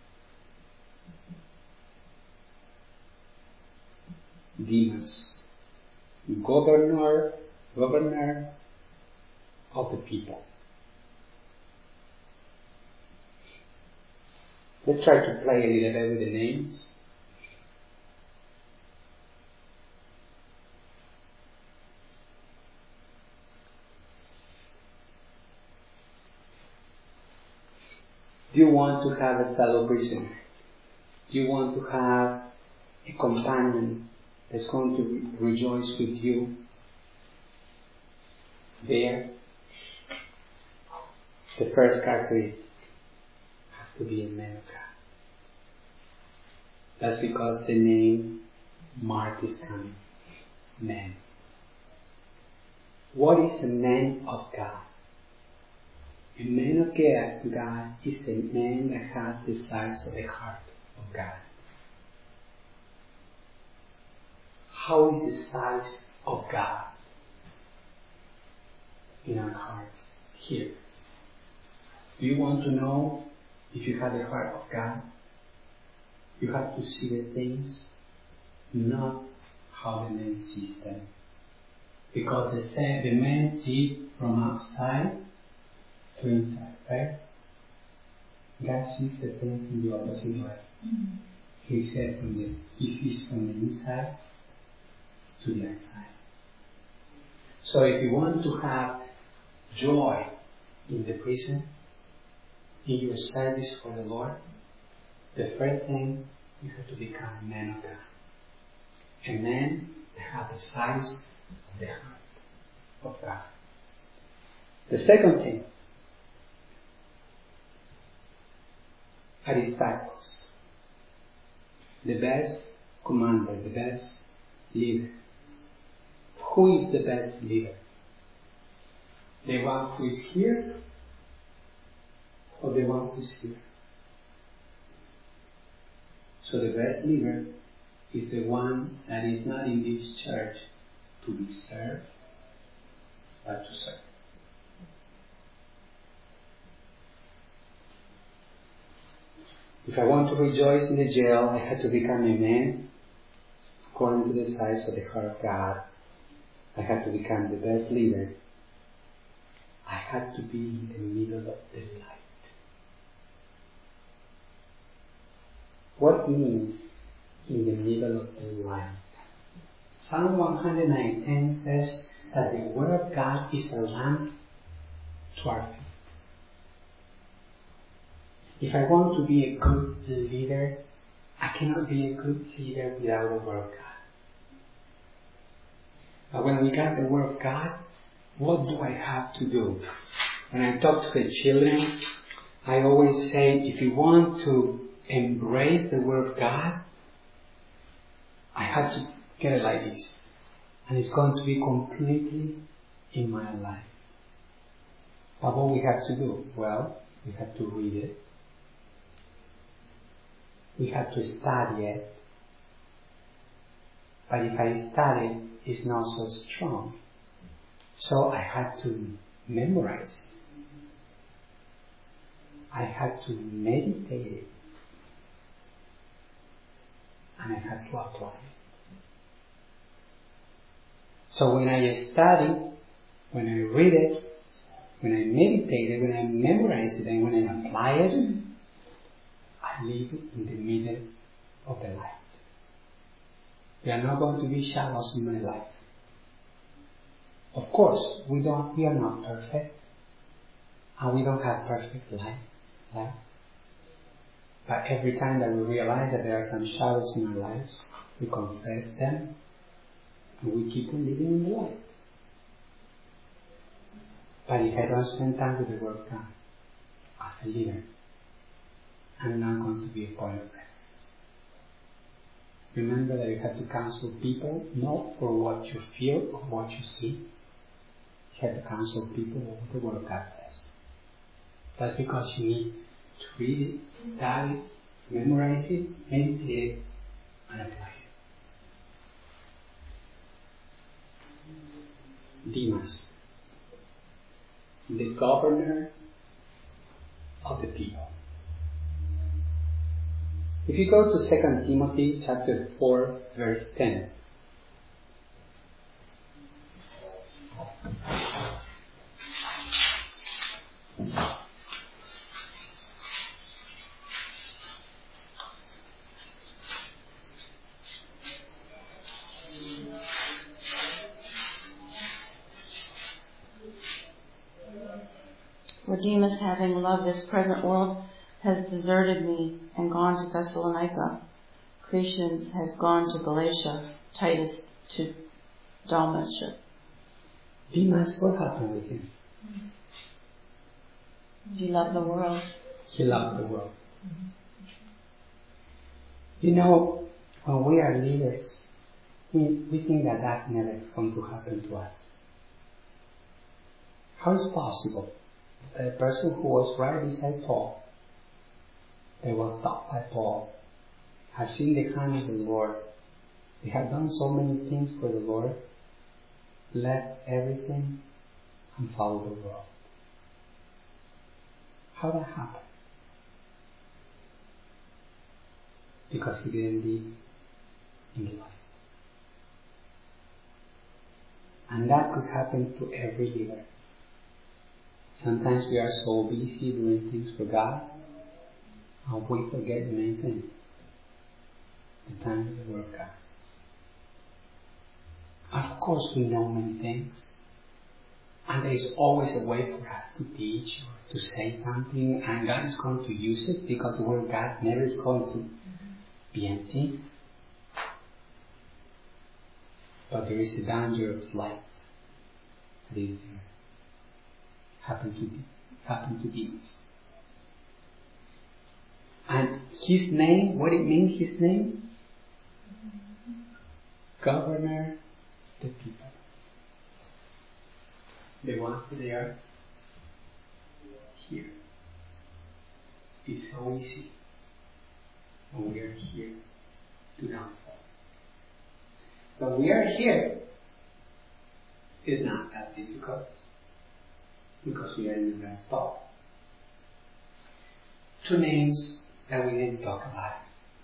[SPEAKER 1] Demas, governor of the people. Let's try to play a little bit with the names. Do you want to have a fellow prisoner? Do you want to have a companion that's going to rejoice with you there? The first characteristic has to be a man of God. That's because the name Mark is coming. Man. What is a man of God? A man of God is a man that has the size of the heart of God. How is the size of God in our hearts here? Do you want to know if you have the heart of God? You have to see the things, not how the man sees them. Because the man sees from outside to inside, right? God sees the things in the opposite way. Mm-hmm. He sees from the inside to the outside. So if you want to have joy in the prison, in your service for the Lord, the first thing, you have to become a man of God. A man that has the size of the heart of God. The second thing, Aristarchus, the best commander, the best leader. Who is the best leader? The one who is here or the one who is here? So the best leader is the one that is not in this church to be served, but to serve. If I want to rejoice in the jail, I had to become a man according to the size of the heart of God. I had to become the best leader. I had to be in the middle of the light. What means in the middle of the light? Psalm 119 says that the Word of God is a lamp to our feet. If I want to be a good leader, I cannot be a good leader without the Word of God. But when we got the Word of God, what do I have to do? When I talk to the children, I always say, if you want to embrace the Word of God, I have to get it like this. And it's going to be completely in my life. But what we have to do? Well, we have to read it. We have to study it. But if I study, it's not so strong. So I had to memorize it. I had to meditate it. And I had to apply it. So when I study, when I read it, when I meditate it, when I memorize it, and when I apply it, I live in the middle of the light. There are not going to be shadows in my life. Of course, we are not perfect, and we don't have perfect life. But every time that we realize that there are some shadows in our lives, we confess them, and we keep on living in the light. But if I don't spend time with the Word of God as a leader, I'm not going to be a point of reference. Remember that you have to counsel people not for what you feel or what you see. You have to counsel people what the Word of God says. That's because you need to read it, study it, memorize it, meditate it, and apply it. Demas, the governor of the people. If you go to 2 Timothy chapter 4, verse 10.
[SPEAKER 2] For Demas, having loved this present world, has deserted me and gone to Thessalonica. Crescens has gone to Galatia, Titus to Dalmatia.
[SPEAKER 1] Demas, what happened with him?
[SPEAKER 2] He loved the world.
[SPEAKER 1] He loved the world. You know, when we are leaders, we think that that's never going to happen to us. How is it possible the person who was right beside Paul, that was taught by Paul, has seen the hand of the Lord. They have done so many things for the Lord, left everything and followed the world. How that happened? Because he didn't live in the light. And that could happen to every leader. Sometimes we are so busy doing things for God, and we forget the main thing, the time of the Word of God. Of course, we know many things, and there is always a way for us to teach or to say something, and God is going to use it because the Word of God never is going to be empty. But there is a danger of light that is there. Happen to be us. And his name, what it means, his name? Governor the people. The ones that they are here. It's so easy when we are here to downfall. When we are here, it's not that difficult because we are in the right spot. Two names that we didn't talk about: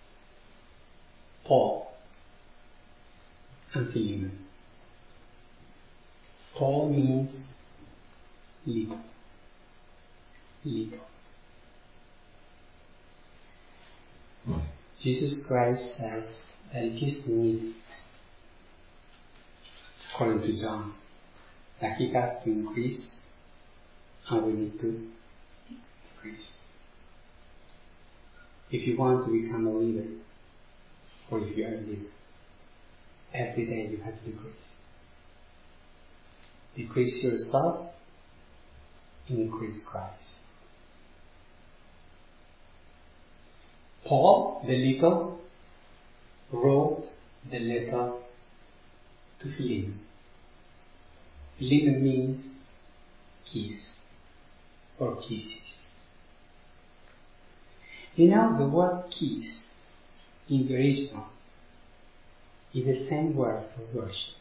[SPEAKER 1] Paul and Philemon. Paul means little. Little. Jesus Christ says that it is needed, according to John, that he has to increase and we need to decrease. If you want to become a leader, or if you are a leader, every day you have to decrease. Decrease yourself, increase Christ. Paul, the little, wrote the letter to Philemon. Philemon means kiss or kisses. You know, the word kiss in the original is the same word for worship.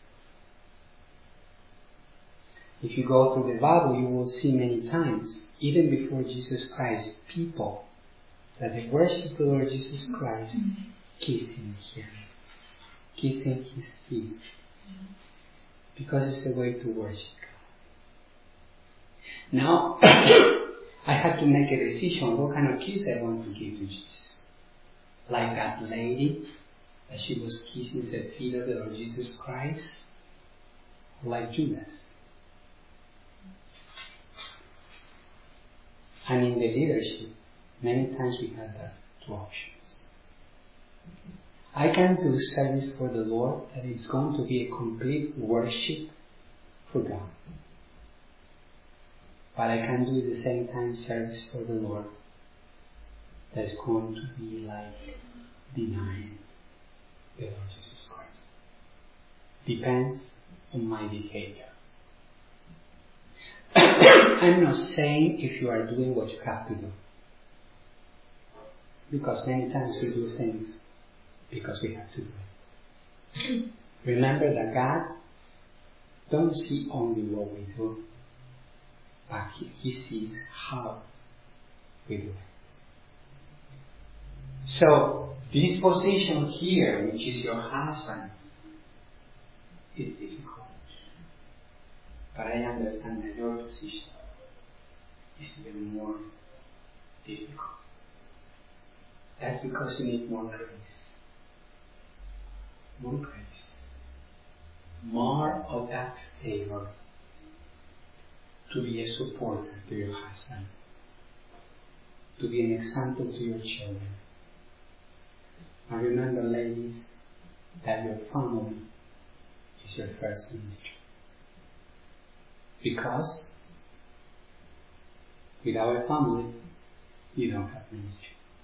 [SPEAKER 1] If you go through the Bible, you will see many times, even before Jesus Christ, people that they worship the Lord Jesus Christ, kissing Him, kissing His feet, because it's a way to worship God. Now, I had to make a decision what kind of kiss I want to give to Jesus. Like that lady, that she was kissing the feet of the Lord Jesus Christ, or like Judas. And in the leadership, many times we have those two options. I can do service for the Lord that is going to be a complete worship for God. But I can do at the same time service for the Lord that is going to be like denying the Lord Jesus Christ. Depends on my behavior. I'm not saying if you are doing what you have to do. Because many times we do things because we have to do it. Remember that God don't see only what we do, but He sees how we do it. So, this position here, which is your husband, is difficult. But I understand that your position is even more difficult. That's because you need more grace. More grace. More of that favor to be a supporter to your husband. To be an example to your children. And remember, ladies, that your family is your first ministry. Because without a family, you don't have ministry.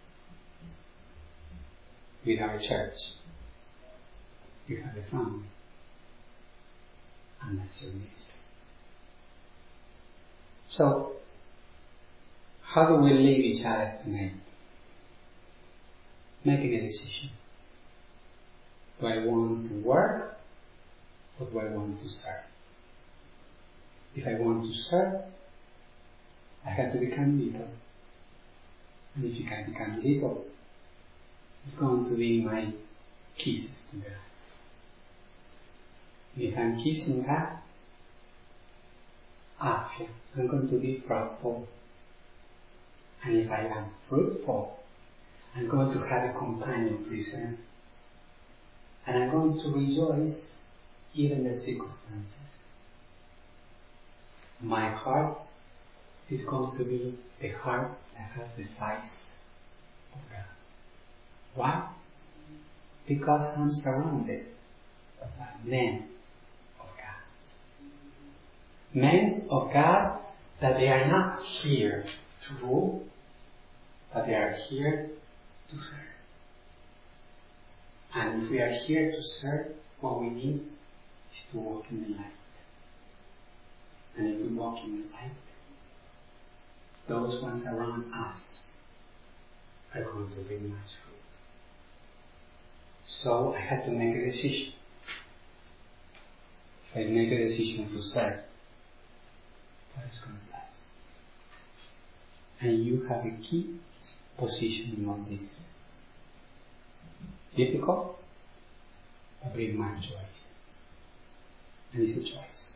[SPEAKER 1] Without a church, you have a family. And that's your ministry. So, How do we leave each other tonight? Making a decision. Do I want to work or do I want to serve? If I want to serve, I have to become little. And if you can become little, it's going to be my kisses to God. If I'm kissing God, I'm going to be fruitful. And if I am fruitful, I'm going to have a companion of this earth. And I'm going to rejoice even in the circumstances. My heart is going to be the heart that has the size of God. Why? Because I'm surrounded by men of God. Men of God that they are not here to rule, but they are here to serve. And if we are here to serve, what we need is to walk in the light. And if we walk in the light, those ones around us are going to bring much fruit. So I had to make a decision. If I make a decision to serve, God is going to bless. And you have a key position in all this. Difficult, but bring much choice. And it's a choice.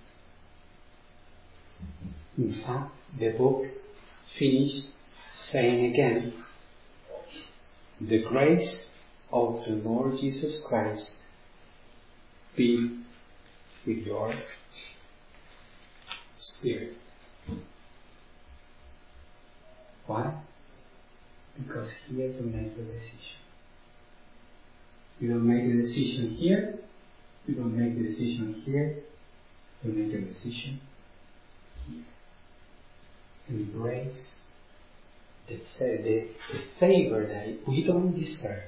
[SPEAKER 1] In fact, the book finished saying again, the grace of the Lord Jesus Christ be with your spirit. Why? Because here you make the decision. You don't make a decision here, you don't make a decision here, you make a decision here. Embrace the favor that we don't deserve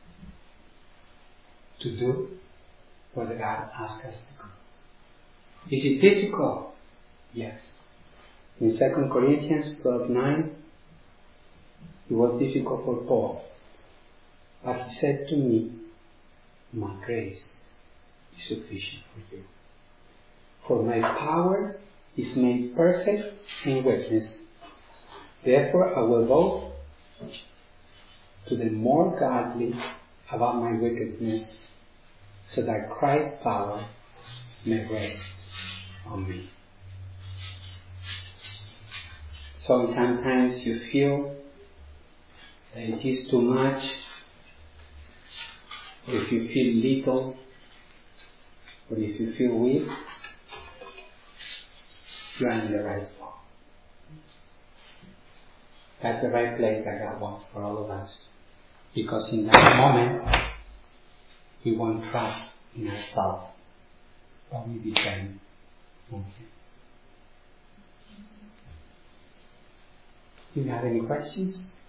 [SPEAKER 1] to do what God asks us to do. Is it difficult? Yes. In 2 Corinthians 12:9, it was difficult for Paul. But he said to me, my grace is sufficient for you. For my power is made perfect in weakness. Therefore I will boast to the more godly about my wickedness, so that Christ's power may rest on me. So sometimes you feel that it is too much, or if you feel little, or if you feel weak, you are in the right spot. That's the right place that God wants for all of us. Because in that moment, we won't trust in ourselves, but we depend on Him. Do you have any questions?